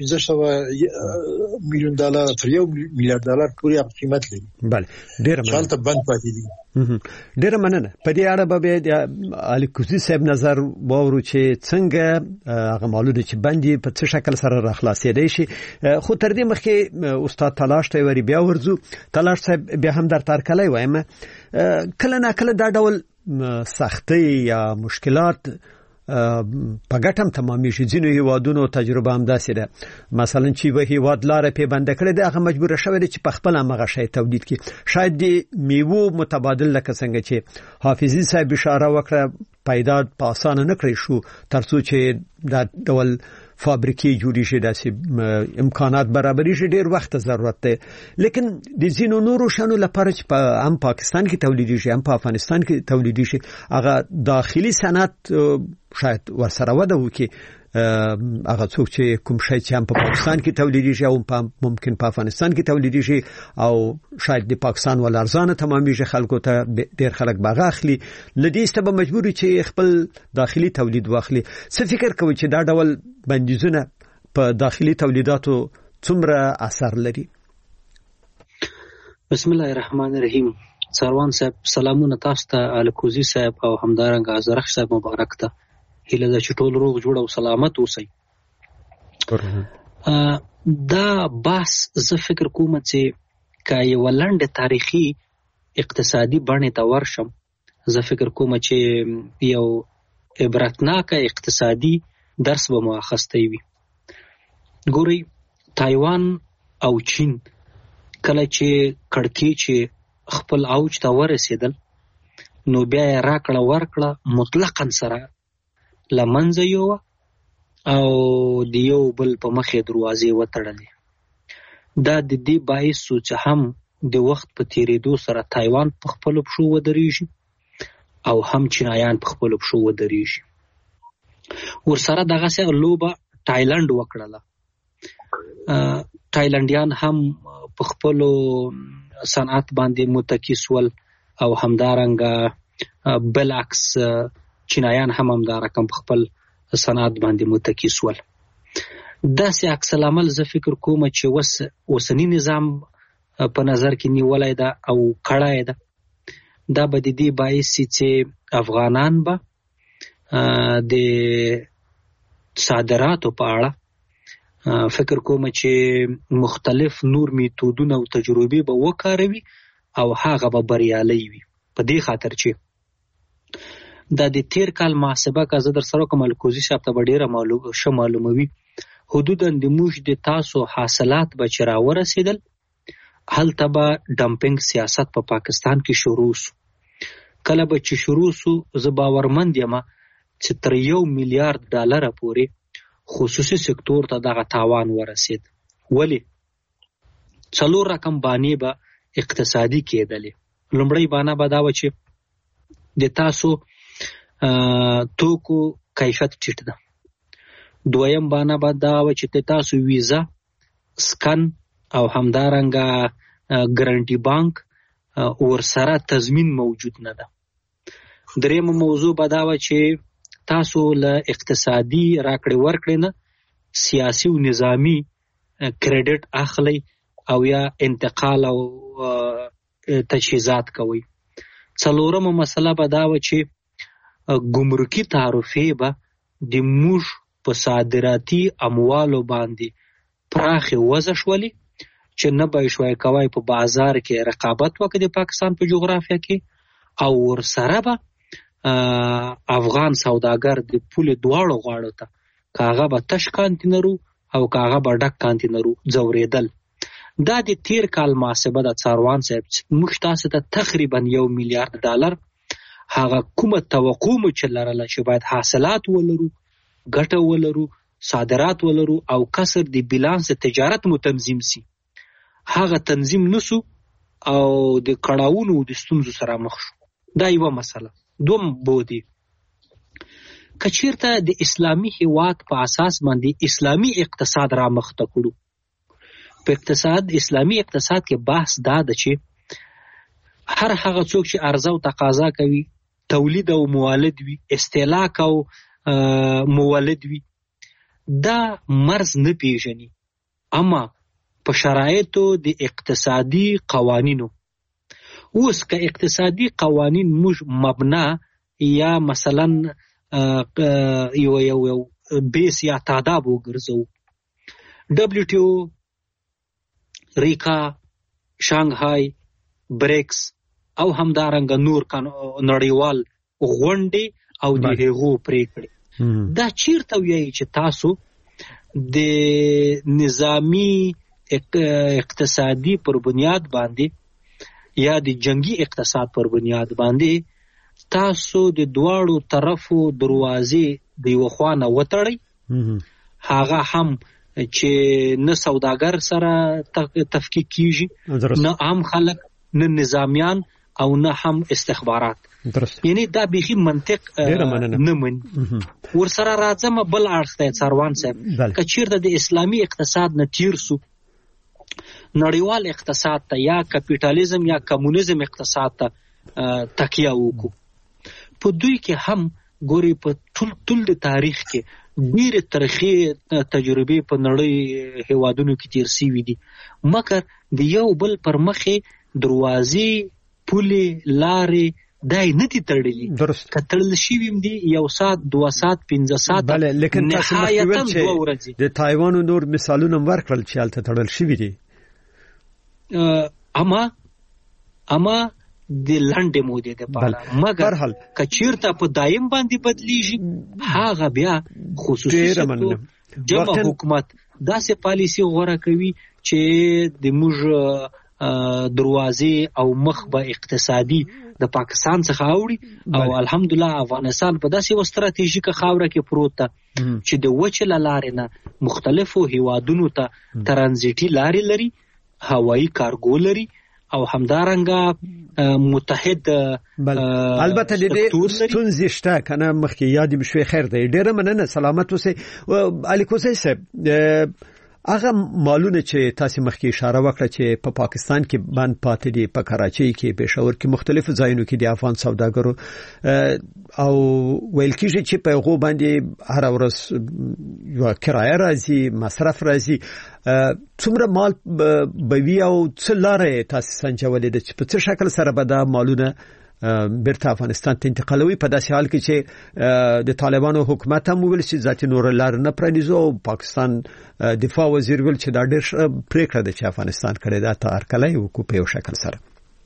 $500 میلیون تر $1 میلیارډ پورې قیمت لري. بله ډیر مننه. حالت بند پاتې دي. ډیر مننه. په دې اړه به د علي کوزي صاحب نظر واورو چې څنګه هغه مالونه چې بندي په څه شکل سره راخلاصېدای شي. خو تر دې مخکې استاد تلاش ته وری بیا ورځو. تلاش صاحب بیا هم در ترکلای وایم کله نه کله دا ډول سختي یا مشکلات په ګټم تمامي شي. ځینو هیوادونو تجربه هم داسې ده، مثلا چې به هیواد لاره په بند کړي د هغه مجبور شوی چې په خپل هغه شی تولید کړي. شاید د میوه متبادل لکه څنګه چې حافظي صاحب اشاره وکړه پیدا په اسانه نه کړی شو ترڅو چې دا ډول فابریکې جوړې شي، داسې امکانات برابرې شي، ډېر وخت ضرورت دی. لیکن د ځینو نورو شانو لپاره چې هم پاکستان کې تولیدېږي هم په افغانستان کې تولیدېږي هغه داخلي صنعت شاید ورسره وده وکړي. هغه څوک چې کوم شی چې هم په پاکستان کې تولیدېږي او ممکن په افغانستان کې تولیدېږي او شاید د پاکستان ول ارزانه تمامېږي، خلکو ته ډېر خلک باغ اخلي، لدې سبب مجبور چې خپل داخلي تولید واخلي. څه فکر کوي چې دا ډول بندیزونه په داخلي تولیداتو څومره اثر لري؟ بسم الله الرحمن الرحیم. سروان صاحب سلامونه تاسو ته، الکوزي صاحب او همدارنګه زرخ صاحب مبارک ته. هیله ده چې ټول روغ جوړ او سلامت اوسئ. دا بحث زه فکر کوم چې که یو لنډ تاریخي اقتصادي بڼې ته ورشم، زه فکر کوم چې یو عبرتناک اقتصادي درس به مو اخیستی وي. ګورئ، تایوان او چین کله چې کړکېچ خپل اوج ته ورسېدل نو بیا یې راکړه ورکړه مطلقاً سره لمنځه یوه او د یو بل په مخې دروازې وتړلې. دا د دې باعث شو چې هم د وخت په تیریدو سره تایوان په خپلو پښو ودرېږي او هم چینایان په خپلو پښو ودرېږي. ورسره دغسې لوبه تایلنډ وکړله. تایلنډیان هم په خپلو صنعت باندې متکی سول او همدارنګه بلعکس چینایان هم همدا رقم په خپل صنعت باندې متکی سول. داسې عکس العمل زه فکر کوم چې اوسنی نظام په نظر کې نیولای ده او کړای ده. دا به د دې باعث چې افغانان به د صادراتو په اړه فکر کوم چې مختلف نور میتودونه او تجربې به وکاروي او هغه به بریالي وي. په دې خاطر چې دا د تیر کال محاسبه که زه در سره کوم الکوزي صاحب ته به ډېره معلوموي، حدودا د موږ د تاسو حاصلات به چې راورسېدل هلته به ډمپینګ سیاست په پاکستان کې شروع سو. کله به چې شروع سو زه باورمند یم چې تر $1 میلیارد پورې خصوصي سکتور ته دغه تاوان ورسید. ولی 4 رقم بانې به اقتصادي کېدلې. لومړی بانه به دا و چې د تاسو توکو کیفیت ټیټ ده. دویم بانه به دا و چې تاسو ویزا، سکن او همدارنګه ګارانټي بانک ورسره تضمین موجود نه ده. دریم موضوع به دا و چې تاسو له اقتصادي راکړې ورکړې نه سیاسي او نظامی کریډټ اخلي او یا انتقال او تجهیزات کوي. څلورمه مسله به دا و چې ګمرکي تعرفې به د موږ په صادراتي اموالو باندې پراخې وضع شولې چې نه به شوی کوی په بازار کې رقابت وکړي د پاکستان په جغرافیه کې، او ورسره به افغان سوداګر د پولې دواړو غاړو ته کاغه به تش کانتینرو او کاغه به ډک کانتینرو ځورېدل. دا د تیر کال محاسبه د څاروان صاحب موږ تاسو ته تقریبا $1 میلیارد هغه کومه توقع مو چې لرله چې باید حاصلات ولرو، ګټه ولرو، صادرات ولرو او کسر د بیلانس تجارت مو تنظیم سي، هغه تنظیم نسو او د کړهونو د ستونزو سره مخ شو. دا یوه مسله. دوم بودی که چیرته د اسلامي هیواد په اساس باندې اسلامي اقتصاد را مخته کړو. په اسلامي اقتصاد کې بحث دا ده چې هر هغه څوک چې عرضه او تقاضا کوي، تولید او مولد وي، استهلاک او مولد وي، دا مرز نه پیژني. اما په شرایطو د اقتصادي قوانینو اوس که اقتصادي قوانین موږ مبنا یا مثلا یو بیس یا تعداد وګرځو، WTO، ریکا، شانګهای، بریکس او همدارنګه نور نړیوال غونډې او د هغو پریکړې، دا چیرته وایي چې تاسو د نظامی اقتصادي پر بنیاد باندې یا د جنگي اقتصاد پر بنیاد باندې تاسو د دواړو طرفو دروازې د یو خوا نه وتړئ، هغه هم چې نه سوداګر سره تفکیک کیږي، نه عام خلک، نه نظامیان او نه هم استخبارات. یعنی دا بیخي منطق نه مني. ورسره راځم بل اړخ ته څاروان صاحب، که چیرته د اسلامي اقتصاد نه تیر سو نړیوال اقتصاد ته یا کپیټالیزم یا کمونیزم اقتصاد ته تکیه وکړو، په دوی کې هم ګوري په ټول د تاریخ کې ډېرې ترخې تجربې په نړۍ هیوادونو کې تیر سوي دي، مګر د یو بل پر مخې دروازې، پولې، لارې دای نه دي تړلي. که تړل شوي هم دي 1 ساعت، 2 ساعت، 15 ساعت، نهایتاً 2 ورځې. د تایوان نور مثالونه ورکړل چې هلته تړل شوي دي، اما د لنډې مودې دپاره. مګر که چیرته په دایم باندې بدلیږي، هغه بیا خصوصي سکتور، جمع حکومت داسې پالیسي غوره کوي چې د موږ دروازې او مخ به اقتصادي د پاکستان څخه اوړي او الحمدلله افغانستان په داسې یوه ستراتیژیکه خاوره کې پروت ده چې د وچې له لارې نه مختلفو هیوادونو ته ترانزیټي لارې لري هوایی کارګو لري او همدارنګه متحد البته د دې ستونزې شته کنه مخکې یاد مشوي خیر دی ډیره مننه سلامت اوسئ علي کوزی صاحب هغه مالونه چې تاسو مخکې اشاره وکړه چې په پاکستان کې باندې پاتې دي په کراچۍ کې پېښور کې مختلفو ځایونو کې د افغان سوداګرو او ویل کېږي چې په هغه باندې هر ورځ یو کرایه راځي مصرف راځي څومره مال بوي او څه لارې تاسو سنجولې د په څه شکل سره به دا مالونه بیرته افغانستان ته انتقالوي په داسې حال کې چې د طالبانو حکومت هم ویل چې ذاتي نور لار نه پرانیزو او پاکستان دفاع وزیر ویل چې دا ډېر پریکړه ده چې افغانستان کړی دا تار کله یو کو په شکل سره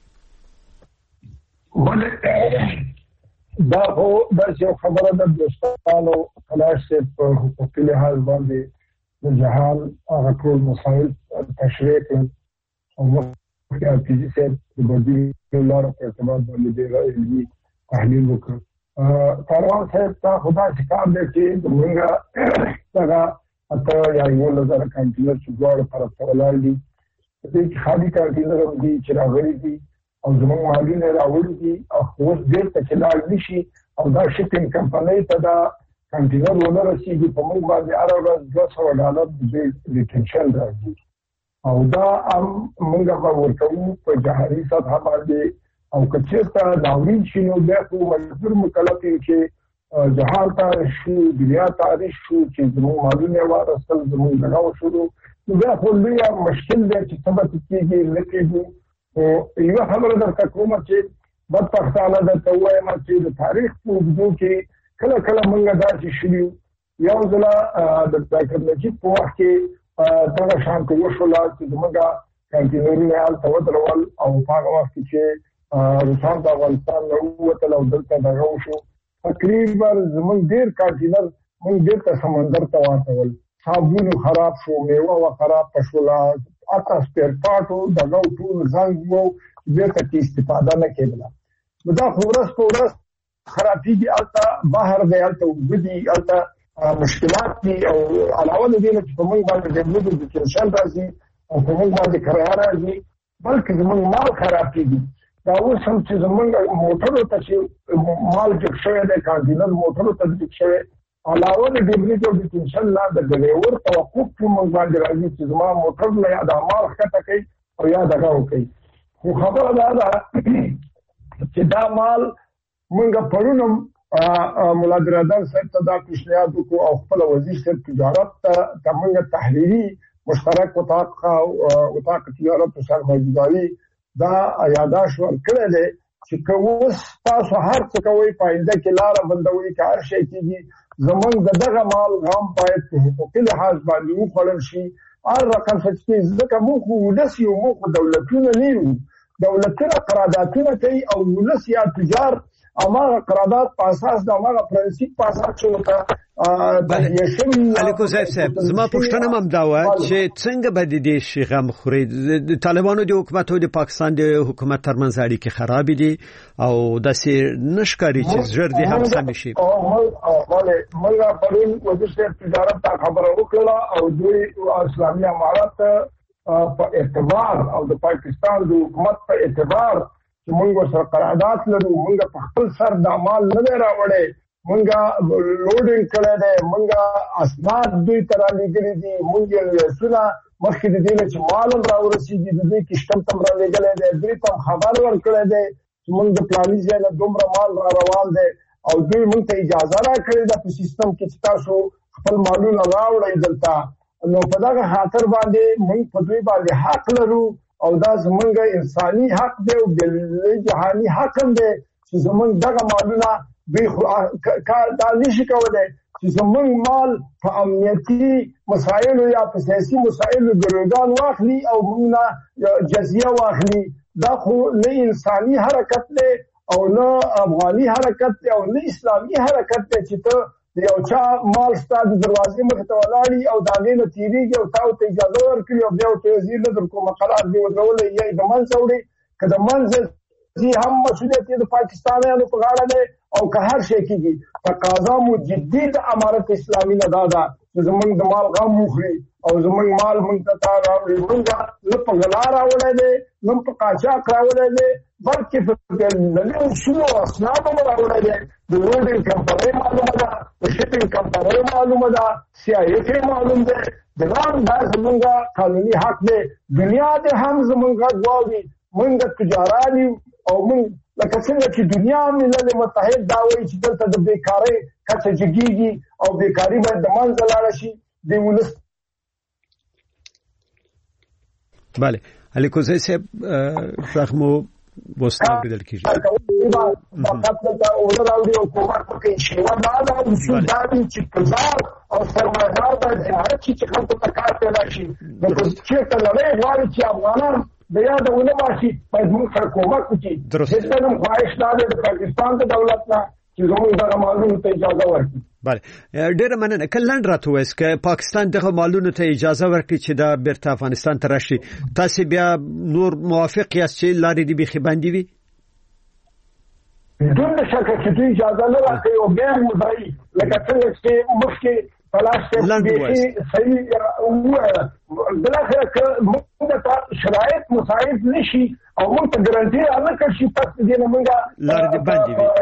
دا هو د یو خبره د دوستانو خلاص په حقوقي لحاظ باندې د جهان هغه ټول مسایل تشریح کړل او یا پیجی صاحب د بدیل لار په اعتبار باندې ډېر علمي تحلیل وکړ کاروان صاحب ته خدا شکار دی چې موږ هغه اته یا یو لزر کانټینر چې دوړ پر خپلال دي دې خالي کانټینر هم دي چې راغلي دي او زموږ مالونه راوړي دي او اوس ډېر ته چلال نشي او دا شپینګ کمپنۍ ته دا کانټینر ونه رسیږي په موږ باندې هر ورځ $200 د ریټنشن راځي او دا موږ به ورکوو په جهاري سطح باندې او که چېرته ناورین شي نو بیا خو مجبور مکلف یو چې جهان ته شو دنیا تاریخ شو چې زموږ مالونه واخیستل زموږ لګاو شروع نو بیا خو لویه مشکل دی چې څه به کېږي نه کېږي یوه خبره درته کومه چې بدبختانه درته ووایم چې د تاریخ په اوږدو کې کله کله موږ داسې شوي یو ځله د ډاکټر نجیب په وخت کې دغه شان کې وشوله چې زموږ کانټینرونه هلته ودرول او په هغه وخت کې چې روسان د افغانستان نه ووتل او دلته دغه وشو تقریبا زموږ ډېر کانټینر موږ بېرته سمندر ته واچول صابون خراب شو میوه و خراب شوله اته سپیر پارټ دغه ټول زنګ وو بېرته کې استفاده نه کېدله نو دا خو ورځ په ورځ خرابېږي هلته بهر دی هلته اوبه دي هلته مشکلات دي او علاوه د دې نه چې په موږ باندې د بلوډو د ټینشن راځي او په موږ باندې کرایه راځي بلکې زموږ مال خراب کېږي دا اوس هم چې زموږ موټرو ته چې مال جګ شوی دی کانټینر موټرو ته جګ شوی علاوه د بلوډو د ټینشن نه د ډریور توقف په موږ باندې راځي چې زما موټر نه یا د مال ښکته کوي او یا دغه وکړي خو خبره دا ده چې دا مال موږ پرونم مولا برادر صاحب ته دا پیشنهاد وکړو او خپل وزیر صاحب تجارت ته موږ تحریري مشترک اتاق تجارت او سرمایه‌گذاري دا یاداش ورکړی دی چې که اوس تاسو هر څه کوئ په آینده کې لاره بندوي که هر شی کېږي زموږ د دغه مال غم باید په حقوقي لحاظ باندې وخوړل شي هر رقم چې ځکه موږ خو ولس یو موږ خو دولتونه نه یو دولتونه قراردادونه کوي او ولس یا تجار اماغه قرارداد په اساس د اماغه پرنسيپ په اساس چې وته علي کوزی صاحب زما پوښتنه هم دا و چې څنګه به د دې شي غم خوري د طالبانو د حکومت او د پاکستان د حکومت ترمنځ اړیکې خراب دي او داسې نشکاري چې زړه دې هم سم شي موږ پرون وزیر صاحب تجارت ته خبره وکړه او دوی اسلامي امارات په اعتبار او د پاکستان د حکومت په اعتبار چې موږ سره قرارداد لرو موږ په خپل سر د مال نه راوړې موږ لوډینګ کړی دی موږ اسناد دوی ته رالېږلي دي موږ یې لیسونه مخکې د دې نه چې مال هم راورسېږي د دوی کشتم ته هم رالېږلی دی دوی ته هم خبر ورکړی دی چې موږ د فلاني ځای نه دومره مال را روان دی او دوی موږ ته اجازه راکړې ده په سیستم کې چې تاسو خپل مالونه راوړئ دلته نو په دغه خاطر باندې موږ په دوی باندې حق لرو او دا زمونږ انساني حق دی او بل جهاني حق هم دی چې زمونږ دغه مالونه دوی دا نشي کولی چې زمونږ مال په امنیتي مسایلو یا په سیاسي مسایلو ګروګان واخلي او موږ نه جزیه واخلي دا خو نه انساني حرکت دی او نه افغاني حرکت دی او نه اسلامي حرکت دی چې ته د یو چا مال ستا د دروازې مخې ته ولاړي او د هغې نه تېرېږي او تا ورته اجازه ورکړي او بیا ورته وزیر نه در کومه قرار دې ودرولی یا یې د منځه وړي که د منځه ځي هم مسؤلیت یې د پاکستانیانو په غاړه دی او که هر شی کېږي تقاضا مو جدي د امارت اسلامي نه دا ده زمونږ د مال غم وخوري او زمونږ مال مونږ ته راوړي. مونږ نه په غلا راوړی دی نه په قاچاق راوړی دی بلکې په نړۍ اصولو او اسنادو مو راوړی دی. د لوډینګ کمپنۍ معلومه ده، د شپینګ کمپنۍ معلومه ده، CIF معلوم دی. دغه دا زمونږ قانوني حق دی. دنیا دې هم زمونږ غواړي مونږ تجاران او مونږ لکه څنګه چې دنیا ملل متحد دا وایي چې دلته د بیکارۍ کچه جګیږي او بیکاري باید د منځه لاړه شي. د ولس بله علي کوزی صاحب رحمو وستا بدل کیږي فقط دا اورا راوړي او کومک کوي چې ودا دا اصول دا چې تجار او سرمایه‌دار د هر چی چې خلکو ته کار پیدا شي. د چې کله غواړي چې افغانان د یاد علماء شي باید موږ سره کومک وکړي. هیڅ هم خواهش نه ده د پاکستان د دولت نه چې زموږ دغه مالونو ته اجازه ورکړي. بله ډیره مننه. کلند راته وایي که پاکستان دغه مالونو ته اجازه ورکړي چې دا بیرته افغانستان ته راشي، تاسو بیا نور موافق یاست چې لارې دې بیخي بندې وي؟ بدون شک چې دوی اجازه نه راکوي او بیا مدعي لکه څنګه چې مخکې صحیح بالاخره که موږ ته شرایط مساعد نشي او موږ ته ګارانټي نه کړي تاسو دې نه موږ لارې دې بندې وي.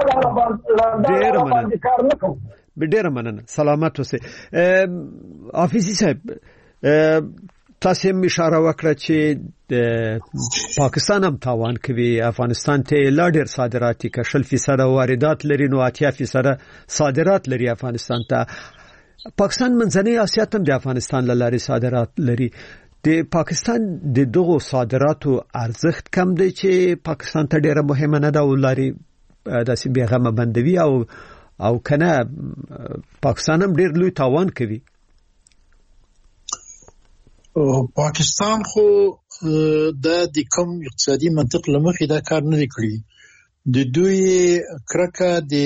باندې کار نه کوو. ډیره مننه. سلامت اوسئ. حافظي صاحب تاسو هم اشاره وکړه چې پاکستان هم تاوان کوي، افغانستان ته لا ډیر صادرات کې 0% واردات لري، نو 80% صادرات لري افغانستان ته. پاکستان منځنۍ اسیا ته د افغانستان لاري صادرات لري. د پاکستان د دغو صادراتو ارزښت کم دی چې پاکستان ته ډیره مهمه نه ده او لاري داسې بیغمه بندوي او کنه پاکستان هم ډیر لوی تاوان کوي. پاکستان خو د کوم اقتصادي منطق لمخې دا کار نه کړی. د دوی کرکه د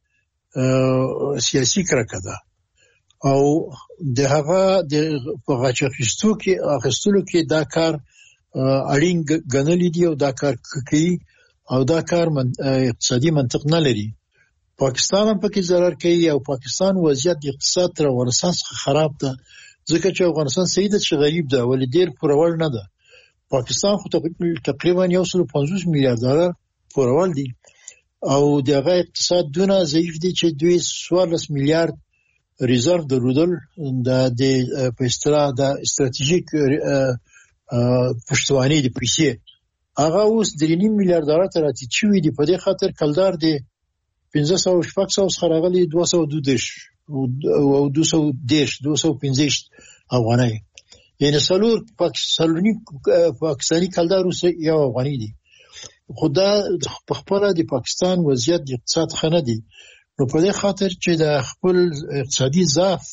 سیاسي کرکه ده او د هغه د غاچخستو کې دا کار اړین غنلې دی او دا کار کوي او دا کار اقتصادي منطق نه لري. پاکستان هم پکې ضرر کوي او پاکستان وضعیت د اقتصاد تر افغانستان څخه خراب ده ځکه چې افغانستان سیده چې غریب ده ولې ډیر پرول نه ده. پاکستان خو تقریبا 150 میلیارډ $1 پرول دي او دغه اقتصاد دونه ضعیف دي چې دوی 14 میلیارډ ریزرو درلودل د په اصطلاح د استراتیژیک پښتواني د پیسې هغه اوس 3.5 میلیارډ $1 ته راټیټ دي. په دې خاطر کلدار د 500 خراغلي 220 او 215 افغانۍ یعنی سلور پاکستانی کلدار اوس یو افغاني دي. خدا په خپل د پاکستان وضعیت د اقتصاد خنه دي نو په دې خاطر چې د خپل اقتصادي ضعف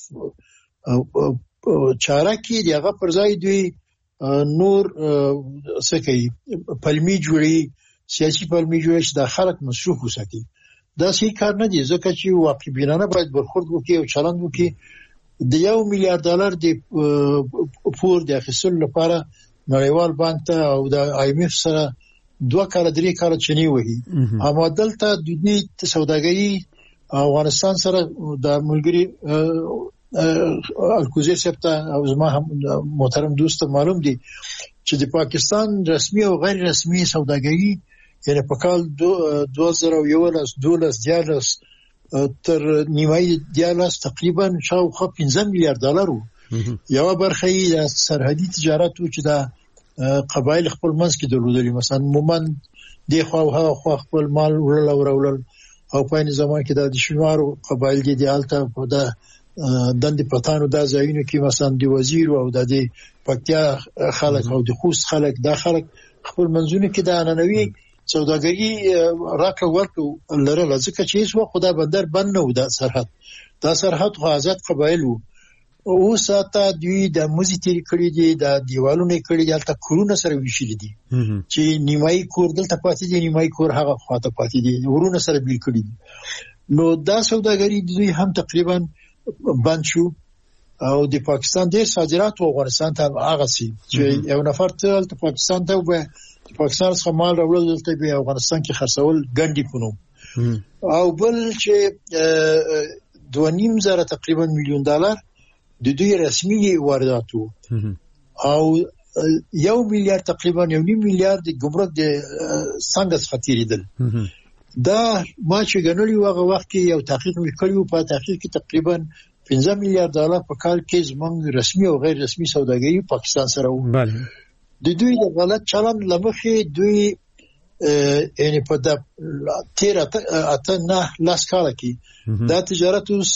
چاره کې دغه پر ځای دوی نور سکی پلمی جوړي سیاسي پلمی جوړي چې د خلک مصروف وساتي. دا صحیح کار نه دی ځکه چې واقع بینانه باید برخورد وکړي او چلند وکړي. د $1 میلیارډ د پور د اخیستلو لپاره نړیوال بانک ته او د IMF سره 2 کال 3 کال چني وهي. اما دلته د دې سوداګري افغانستان سره د ملګری الکوزی سپتا او زما هم محترم دوست معلوم دي چې د پاکستان رسمي او غیر رسمي سوداګري یعنی په کال 2011 تر نیمایي دیالس تقریبا شاوخوا $15 میلیارډ وو. یو برخه یې سرحدي تجارت و چې د قبایل خپل منځ کې درلودل، مثلا مومن دی خو خپل مال ورول او په نظام زمان کې د شینوارو قبایل دي الته په د دند پټانو د ځایونو کې مثلا دی وزیر او د پکتیا خلک او د خوست خلک د خلک خپل منځونه کې د اننوي سوداګري راکړه ورکړه لره ځکه چې هیڅ وخت خدا بندر بند نه و. د سرحد خو آزاد قبایل وو او ساته دوی د موزي تیری کړی دي د دیوالونو کړی دي البته کورونه سره ویشل دي چې نیمایي کور دلته پاتې دي نیمایي کور هغه خواته پاتې دي ورونه سره بیل کړی دي. نو دا سوداګري دوی هم تقریبا بند شو او د پاکستان ډیر صادرات و افغانستان ته هغه سي چې یو نفر ته پاکستان ته و پاکستان څخه مال راوړل دلته به افغانستان کې خرڅول ګڼډي کونو او بل چې $2.5 تقریبا $1 میلیون د دوی رسمي واردات او 1 میلیارډ تقریبا 1.5 میلیارډ د ګمرک د څنګه څخه تیریدل. دا ما چې ګنولې هغه وخت کې یو تحقیق وکړو، په تحقیق کې تقریبا 15 میلیارډ ډالر په کال کې زموږ رسمي او غیر رسمي سوداګري پاکستان سره و. د دوی د غلط چلند لمخې دوی یعنی په د 13 لاس کال کې دا تجارت اوس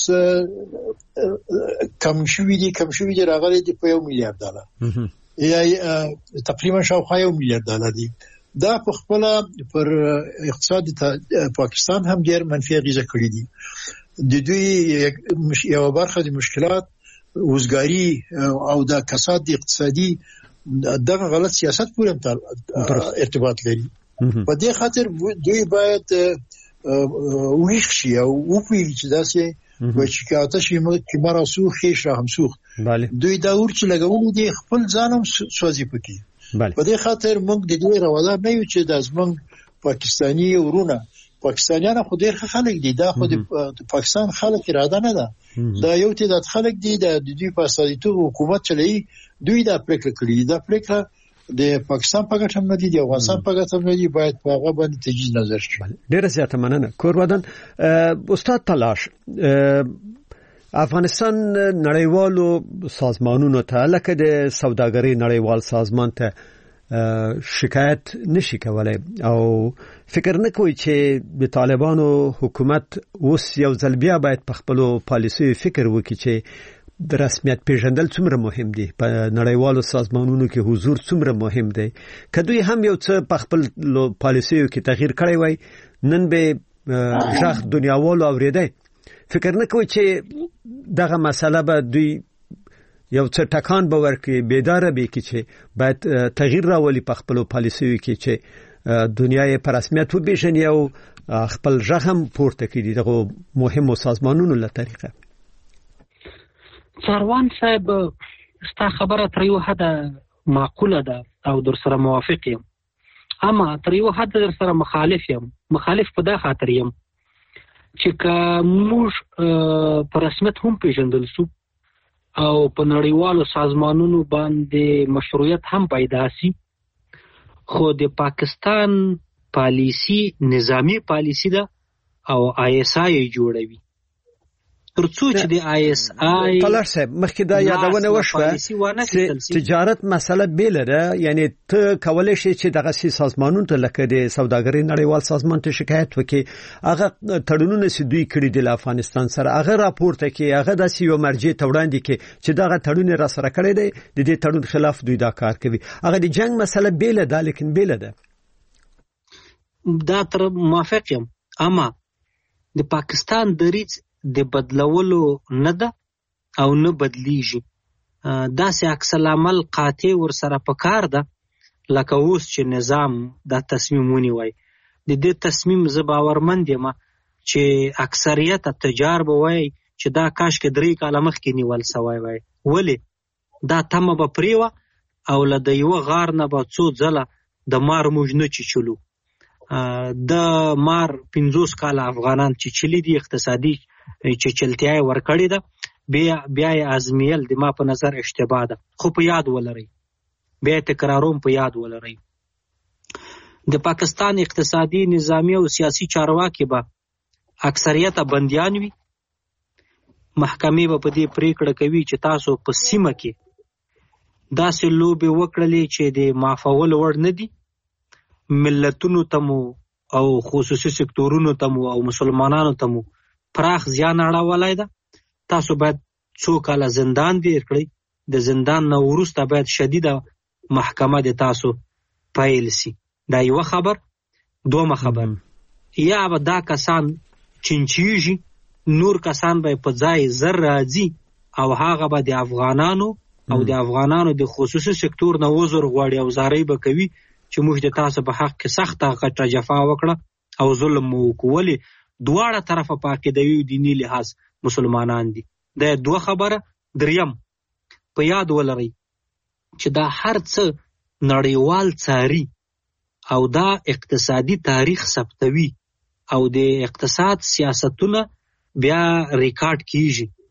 کم شوی دی راغلی دی په 1 میلیارډ ډالر یا تقریبا شاوخوا 1 میلیارډ ډالر دی. دا په خپل پر اقتصاد پاکستان هم ډیر منفي اغیزه کړې دي. د دوی یو برخه د مشکلات وزګاری او د کساد اقتصادي دغه غلط سیاست پورې ارتباط لري. په دې خاطر دوی باید ویښ شي او وپوهیږي چې داسې چې آتش کې مرا سوخ خېش را هم سوخ. دوی دا اور چې لګولو دي خپل ځانم سوځي پکې. په دې خاطر موږ د دې روادار نه یو چې د زمونږ پاکستاني ورونه پاکستانیان خو ډېر خلک دي، دا خو د پاکستان خلک اراده نه ده، دا یو تعداد خلک دي د دوی په استازیتوب حکومت چلوي. دوی دا پریکړه کړې، دا پریکړه د پاکستان په ګټه نه دي، د افغانستان په ګټه نه دي، باید په هغه باندې تجدید نظر شي. ډېر زیاته مننه کورودن. استاد تلاش، افغانستان نړیوالو سازمانونو ته لکه د سوداګرۍ نړیوال سازمان ته شکایت نشي کولای او فکر نه کوي چې د طالبانو حکومت اوس یو ځل بیا باید په خپل پالیسي فکر وکړي چې د رسمیت پیژندل څومره مهم دي، په نړیوالو سازمانونو کې حضور څومره مهم دی. کدوې هم یو څه په خپل پالیسیو کې تغییر کړی وای نن به ژغ دنیاوالو اوریدای. فکر نه کوي چې دغه مسله به دوی یو څه ټکان به ورکړي، بیداره به کې چې باید تغییر راولي په خپل پالیسیو کې چې دنیا یې په رسمیت وپیژني او خپل ژغ هم پورته کړي دغه مهمو سازمانونو له طریقه. سروان صاحب، ستا خبره تر یو حده معقوله ده او در سره موافق یم، اما تر یو حده در سره مخالف یم. مخالف په دا خاطر یم چې که موږ په رسمیت هم پیژندل سو او په نړیوالو سازمانونو باندې مشروعیت هم پیدا سي، خو د پاکستان پالیسی نظامی پالیسی ده او ISI جوړوي. ترڅو چې د ISI طلر صاحب مخکې دا یادونه وشوه تجارت مسله بیل ده، یعنی ته کولای شي چې دغه سازمانونو ته لکه د سوداګرۍ نړیوال سازمان ته شکایت وکړي، هغه تړونونه چې دوی کړي د افغانستان سره هغه راپورته کړي، هغه د سیو مرجع ته وړاندې کړي چې دغه تړون را سره کړی دی، د دې تړون خلاف دوی دا کار کوي. هغه د جنگ مسله بیل ده، لیکن بیل ده. دا تر موافق یم، اما د پاکستان دریځ د بدلولو نه ده او نه بدلیږي. داسې عکس العمل قاطع ورسره پکار ده لکه اوس چې نظام دا تصمیم ونیوی. د دې تصمیم زه باورمند یم چې اکثریت تجار به وایي چې دا کاشکې 3 کاله مخکې نیول سوی وای. ولې دا تمه به پرېوه او له د یوه غار نه به څو ځله د مار موږ نه چیچلو. د مار 50 کاله افغانان چیچلي دي، اقتصادي چلتیا یې ورکړې ده، بیا یې ازمیل د ما په نظر اشتباه ده. خو په یاد ولرئ، بیا تکراروم، په یاد ولرئ د پاکستان اقتصادي نظامی او سیاسي چارواکي به اکثریت بندیان وي. محکمې به په دې پریکړه کوي چې تاسو په سیمه کې داسې لوبې وکړلې چې د معافول وړ نه دي، ملتونو ته مو او خصوصي سکتورونو ته مو او مسلمانانو ته مو پراخ زیان اړولی ده، تاسو باید 2 کاله زندان دیر کړئ. د زندان نه وروسته باید شدیده محکمه د تاسو پیل سي. دا یو خبر. دومه خبر، یا به دا کسان چنچیږي، نور کسان به په ځای زر راځي او هغه به د افغانانو او د افغانانو د خصوصي سکتور نه وزر غواړي او زارۍ به کوي چې موږ د تاسو په حق کې سخته غټه جفا وکړه او ظلم مو وکولې. دواړه طرفه په عقیدوي او دیني لحاظ مسلمانان دي. دا 2 خبره. دریم، په یاد ولرئ چې دا هر څه نړیوال څاري او دا اقتصادي تاریخ ثبتوي او د اقتصاد سیاستونه بیا ریکارډ کیږي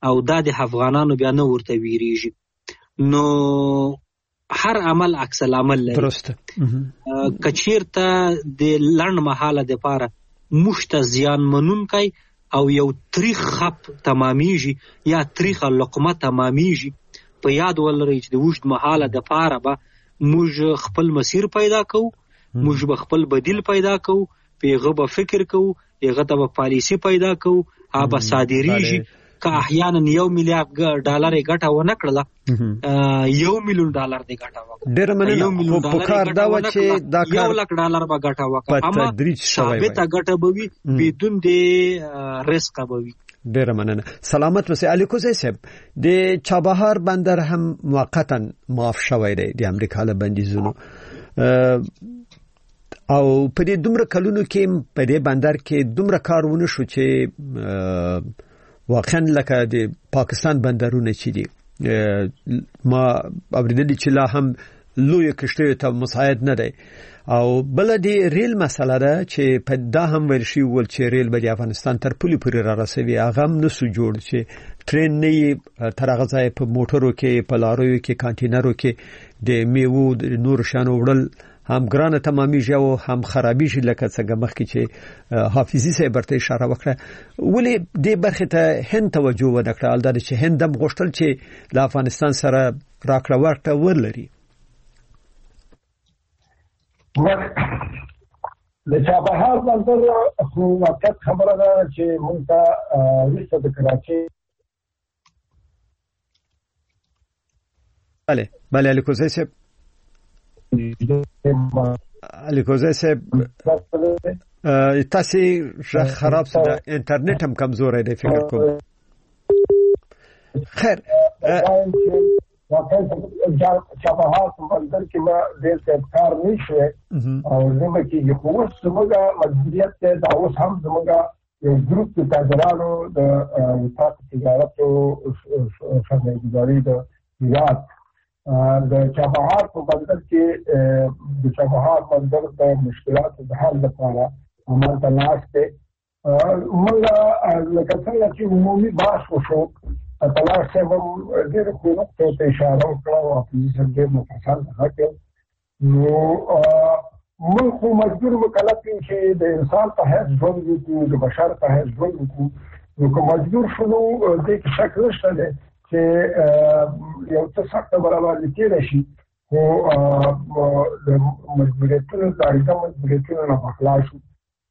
او دا د افغانانو بیا نه ورته ویریږي. نو هر عمل عکس العمل لري. درسته. کچیرته د لنډ مهاله د پاره مشته زیان منونکی او یو تاریخ خپ تمامیږي یا تاریخ لقمه تمامیږي، په یاد ولرئ چې د وجد مهاله د پاره به موږ خپل مسیر پیدا کوو، موږ به خپل بدیل پیدا کوو، پیغه به فکر کوو، پیغه ته به پالیسی پیدا کوو، به صادریږي. که احیانا $1 میلیارډ ګټه ونه کړله، $1 میلیون دی ګټه وکړه. ډېره مننه. په کار دا و چې دا کار $1,00,000 به ګټه وکړه، اما ثابته ګټه به وي، بدون د رزق به وي. ډېره مننه. سلامت اوسئ. علي کوزی صاحب، د چابهار بندر هم موقتا معاف شوی دی د امریکا له بندیزونو، او په دې دومره کلونو کې په دې بندر کې دومره کار ونه شو چې واقعا لکه د پاکستان بندرونه چې دي ما اوریدلی چې لا هم لوی کشتیو ته مساعد نه دی. او بل د ریل مسله ده چې په دا هم ورشي ول چې ریل به د افغانستان تر پولې پورې را رسوي، هغه هم نسو جوړ چې ټرین نه تر هغه ځای په موټرو کې، په لارویو کې، کانټینرو کې د میوو د نور شانو وړل هم ګرانه تمامیږي او هم خرابیږي، لکه څنګه مخکې چې حافظي صاحب ورته اشاره وکړه. ولې دې برخې ته هند توجه ونه کړه؟ الدا چې هند هم غوښتل چې له افغانستان سره راکړه ورکړه ولري. د چابهار بندر خو واقعیت خبره ده چې موږ ته وروسته د کراچۍ بله علي کوزی صاحب، علي کوزی صاحب تاسو خراب شوه، انټرنیټ هم کمزور دی فکر کوم. خیر چابهار بندر کې ما ډېر کار نشوي او زموږ کې خو څنګه مجبوریت ده دا اوس هم زموږ یو ګروپ د تاجرانو د وفاق تجارت او سرمایه‌ګذاري د یاد د چابهار په بندر کې د چابهار بندر د مشکلاتو د حل لپاره عمل تناسته موږ لکه څنګه چې عمومي بحث وشو تلاش سے وہ دیر خونق تو اشارہ وکړه او اپنی سره مفصل حق نو ملک مجبور مکلف چې د انسان ته هیڅ ژوند وکړي، د بشر ته هیڅ ژوند وکړي، نو که مجبور شنو د شک نشته دی چې یو څه سخت برابر کېدای شي، خو د مجبوریتونو د اړیکه مجبوریتونو نه خلاص شو.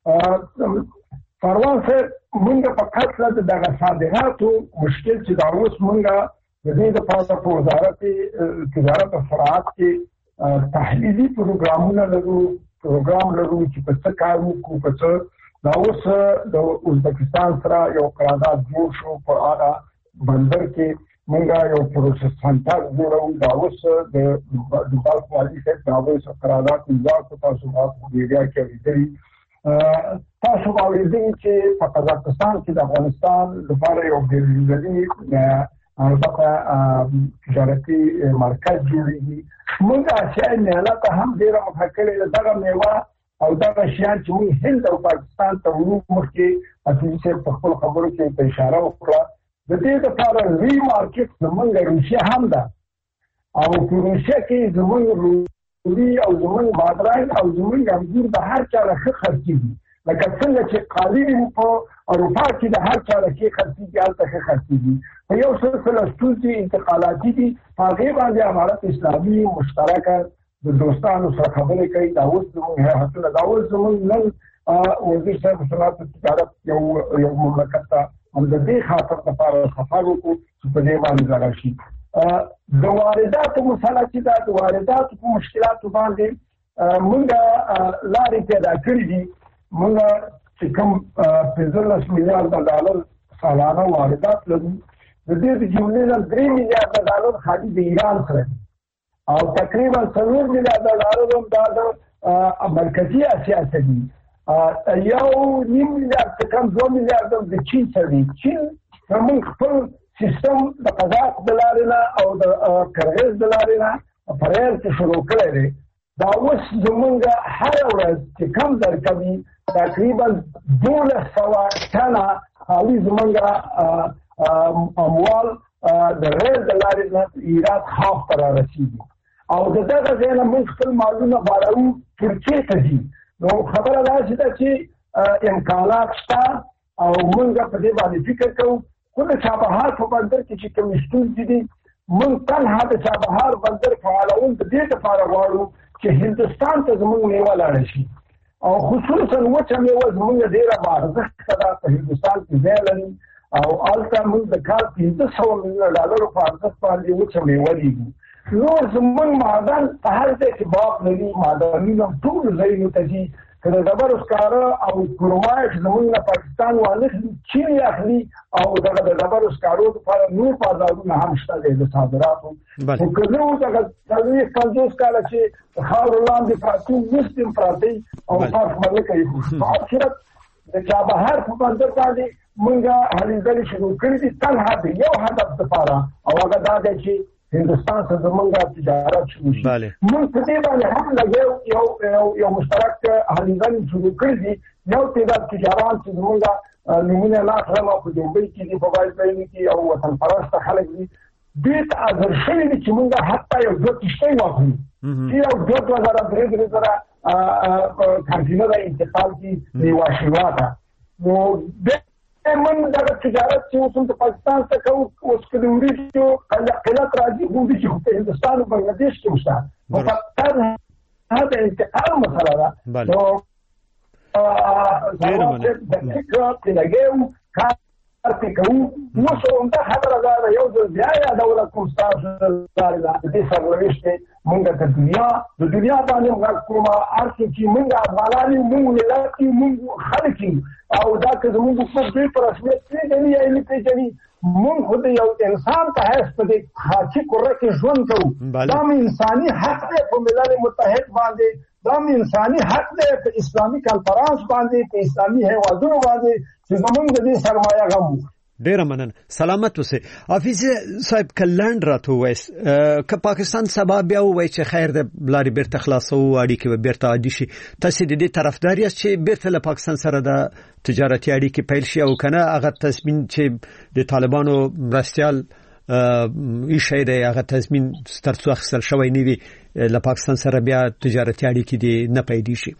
پروان صاحب موږ په خاصه د دغه صادراتو مشکل چې دا اوس موږ د دې لپاره په وزارت تجارت او صنعت کې تحلیلي پروګرامونه لرو چې په څه کار وکړو، په څه دا اوس د ازبکستان سره یو قرارداد جوړ شو، په هغه بندر کې موږ یو پروسس سنټر جوړو، دا اوس د بلخ والي صاحب دا اوس قرارداد امضا کړ. تاسو په میډیا کې ویلي تاسو باورېږئ چې په قزاقستان کې د افغانستان لپاره یو ډېرې البته تجارتي مرکز جوړېږي. موږ اسیایي میله ته هم ډېره مخه کړې ده. دغه میوه او دغه شیان چې موږ هند او پاکستان ته وړو، مخکې حفیظي صاحب په خپلو خبرو کې په اشاره وکړه، د دې لپاره لوی مارکېټ زموږ روسیه هم ده، او په روسیه کې زموږ او زموږ بادرنګ او زموږ انګور د هر چا له ښه خرڅېږي، لکه څنګه چې قالین په اروپا کې د هر چا له ښې خرڅېږي، هلته ښه خرڅېږي. په یو سلسله ستونزې انتقالاتي دي، په هغې باندې امارت اسلامي مشترکه د دوستانو سره خبرې کوي. دا اوس زموږ هیئتونه، دا اوس زموږ نن وزیر صاحب صنعت او تجارت یو مملکت ته هم د دې خاطر لپاره سفر وکړو چې په دې باندې دغه شي. د وارداتو مسله چې دا د وارداتو په مشکلاتو باندې موږ لارې پیدا کړې دي. موږ چې کوم $15 میلیارډ سالانه واردات لرو، د دې د جملې نه $3 میلیارډ خالي د ایران سره دي، او تقریبا $4 میلیارډ هم دا د مرکزي اسیا څخه دي، 1.5 میلیارډ څخه کم 2 میلیارډ د چین سره دي. چین زموږ خپل سیستم د قزاق د لارې نه او د کرغیز د لارې نه پرېل کې شروع کړی دی. دا اوس زموږ هره ورځ چې کم درکوي تقریبا 1200 ټنه خالي زموږ اموال د غیر د لارې نه ایراد خاص را رسیدي او دغه ځای موږ خپل مالونه بارو ترکیه ته دي نو خبره دا چې امکانات شته او موږ په دې باندې فکر کوو خو د چابهار په بندر کې چې کوم ستونزې دي موږ تنها د چابهار بندر فعالول د دې لپاره غواړو چې هندستان ته زموږ میوه لاړه شي او خصوصا وچه میوه زموږ ډېره بارزښت ده په هندستان کې ځای لري او هلته موږ د کال 500 میلیونه ډالرو په ارزښت باندې وچه میوه لیږو نور زموږ معدن په هر ځای کې باغ لري معدنونه ټول ځایونو ته ځي که د ډبرو سکاره او کرومایټ زموږ نه پاکستان واخلي چین یې اخلي او دغه د ډبرو سکارو لپاره نور بازارونه هم شته دی د صادراتو خو که زه اوس هغه 40-50 کاله چې خاورو لاندې پراته اوس هم پراته او فرق به نه کوي په هر صورت د چابهار په بندر باندې موږ هلې ځلې شروع کړي دي تنها د یو هدف لپاره او هغه دا دی چې هندوستان سره زموږ تجارت شروع شي موږ په دې باندې هم لګیو یو مشترک هلې ځلې شروع کړي دي یو تعداد تجاران چې زموږ نمونه لا کړم په دوبۍ کې دي په وایي کې او وطن پرسته خلک دي دې ته اثر شوي دي چې موږ حتی یو دوه کښتۍ واخلو چې یو 2,000 کانټینر انتقال کی نیوا شوا تا نو من دا تجارت چې اوس د پاکستان څخه اوس کډوري چې قلت راځي خو دې چې په هندستان او بنگلاديش کې وشته فقط هذا انتقال مسله ده نو د فکر په لګیو کار کوو نو څو دا خبره ده یو ځل بیا دولت کوم تاسو لاره دې سرلويشته موږ د دنیا باندې موږ کومه ارڅ چې موږ افغانان موږ ملت موږ خلک او دا که زموږ په دې پر رسمیت کې دی یا نه موږ خو د یو انسان په حیث په دې خاصه قره کې ژوند کوو دا انساني حق دی په ملل متحد باندې دا انساني حق دی په اسلامي کانفرنس باندې په اسلامي هیوادونو باندې چې زموږ د دې سرمایه غو ډیر مننه سلامت اوسه حافظ صاحب کلند راته وایس که پاکستان سبب بیا وای چې خیر د بلاری بیرته خلاصو اړیکې به بیرته عادي شي تاسو د دې طرفدار یاست چې بیرته له پاکستان سره د تجارتي اړیکې پیل شي او کنه هغه تضمین چې د طالبانو مرستيال ایشي دی هغه تضمین سترڅو اخیستل شوی نه وي له پاکستان سره بیا تجارتي اړیکې دي نه پیدا شي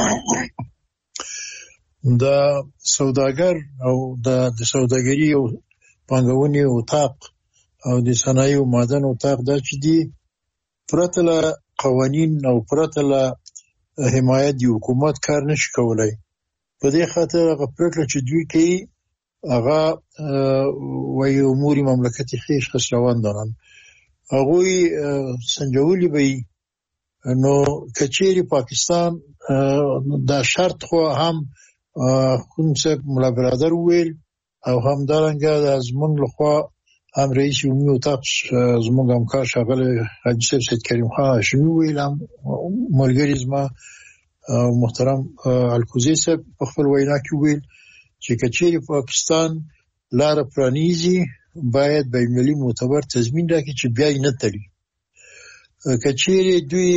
د سوداګر او د سوداګري او پانګونې اتاق او د صنایع او معدن اتاق د چې دي پرتله قوانين او پرتله حمایت دی حکومت کار نشي کولای په دې خاطر هغه پرتله چې دوی کوي هغه وایي امور مملکتي خیش خسروان دانن هغه سنجولي به نو کچېری پاکستان دا شرط خو هم خونسه مولا برادر ویل او هم دارنګه د زمون لخوا هم رئیس عمومي اتاق زمونږ همکار شاغل حاجی صاحب سید کریم خان هاشمي ویل هم ملګری زما محترم الکوزی صاحب په خپل وینا کې ویل چې کچېری پاکستان لار پرانیزي باید به ملي معتبر تضمین راکړي چې بیا نه تلي کچېری دوی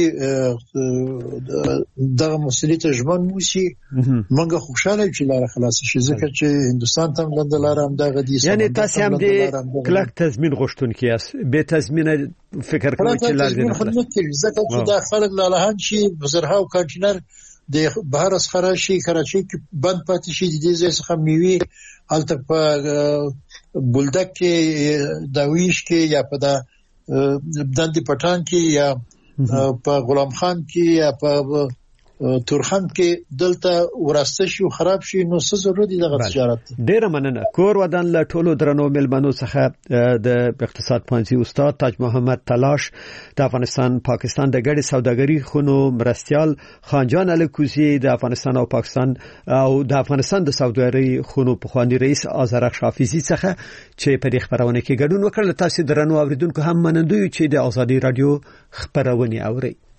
دغه مسلې ته ژمن وسی منګه خوشاله چې لار خلاص شي ځکه چې هندستان ته د لار هم دغه دي یعنی تاسو هم د کلک تضمین غوښتونکي یاست به تضمین فکر کوئ چې لازم نه ځکه چې د خلک لاله شي بزرهاو کانټینر د بهر اسخره شي کراچي کې بند پاتې شي د دې څخه میوي الته په بولدک کې داویش کې یا په دند پټان کې یا په غلام خان کې یا په تورخم کې دلته وراسته شي او خراب شي نو څه ضرورت دی د تجارت ډیر مننه کور ودان له ټولو درنو ملمنو څخه د اقتصاد پوهنځي استاد تاج محمد تلاش د افغانستان پاکستان د ګډ سوداګري خونو مرستيال خانجان الکوزي د افغانستان او پاکستان او د افغانستان د سوداګري خونو پخوانی رئیس آذرخ حافظي څخه چې په دې خبرونه کې ګډون وکړل تاسو درنو اوریدونکو هم منندوی چې د ازادي رادیو خبرونه اوري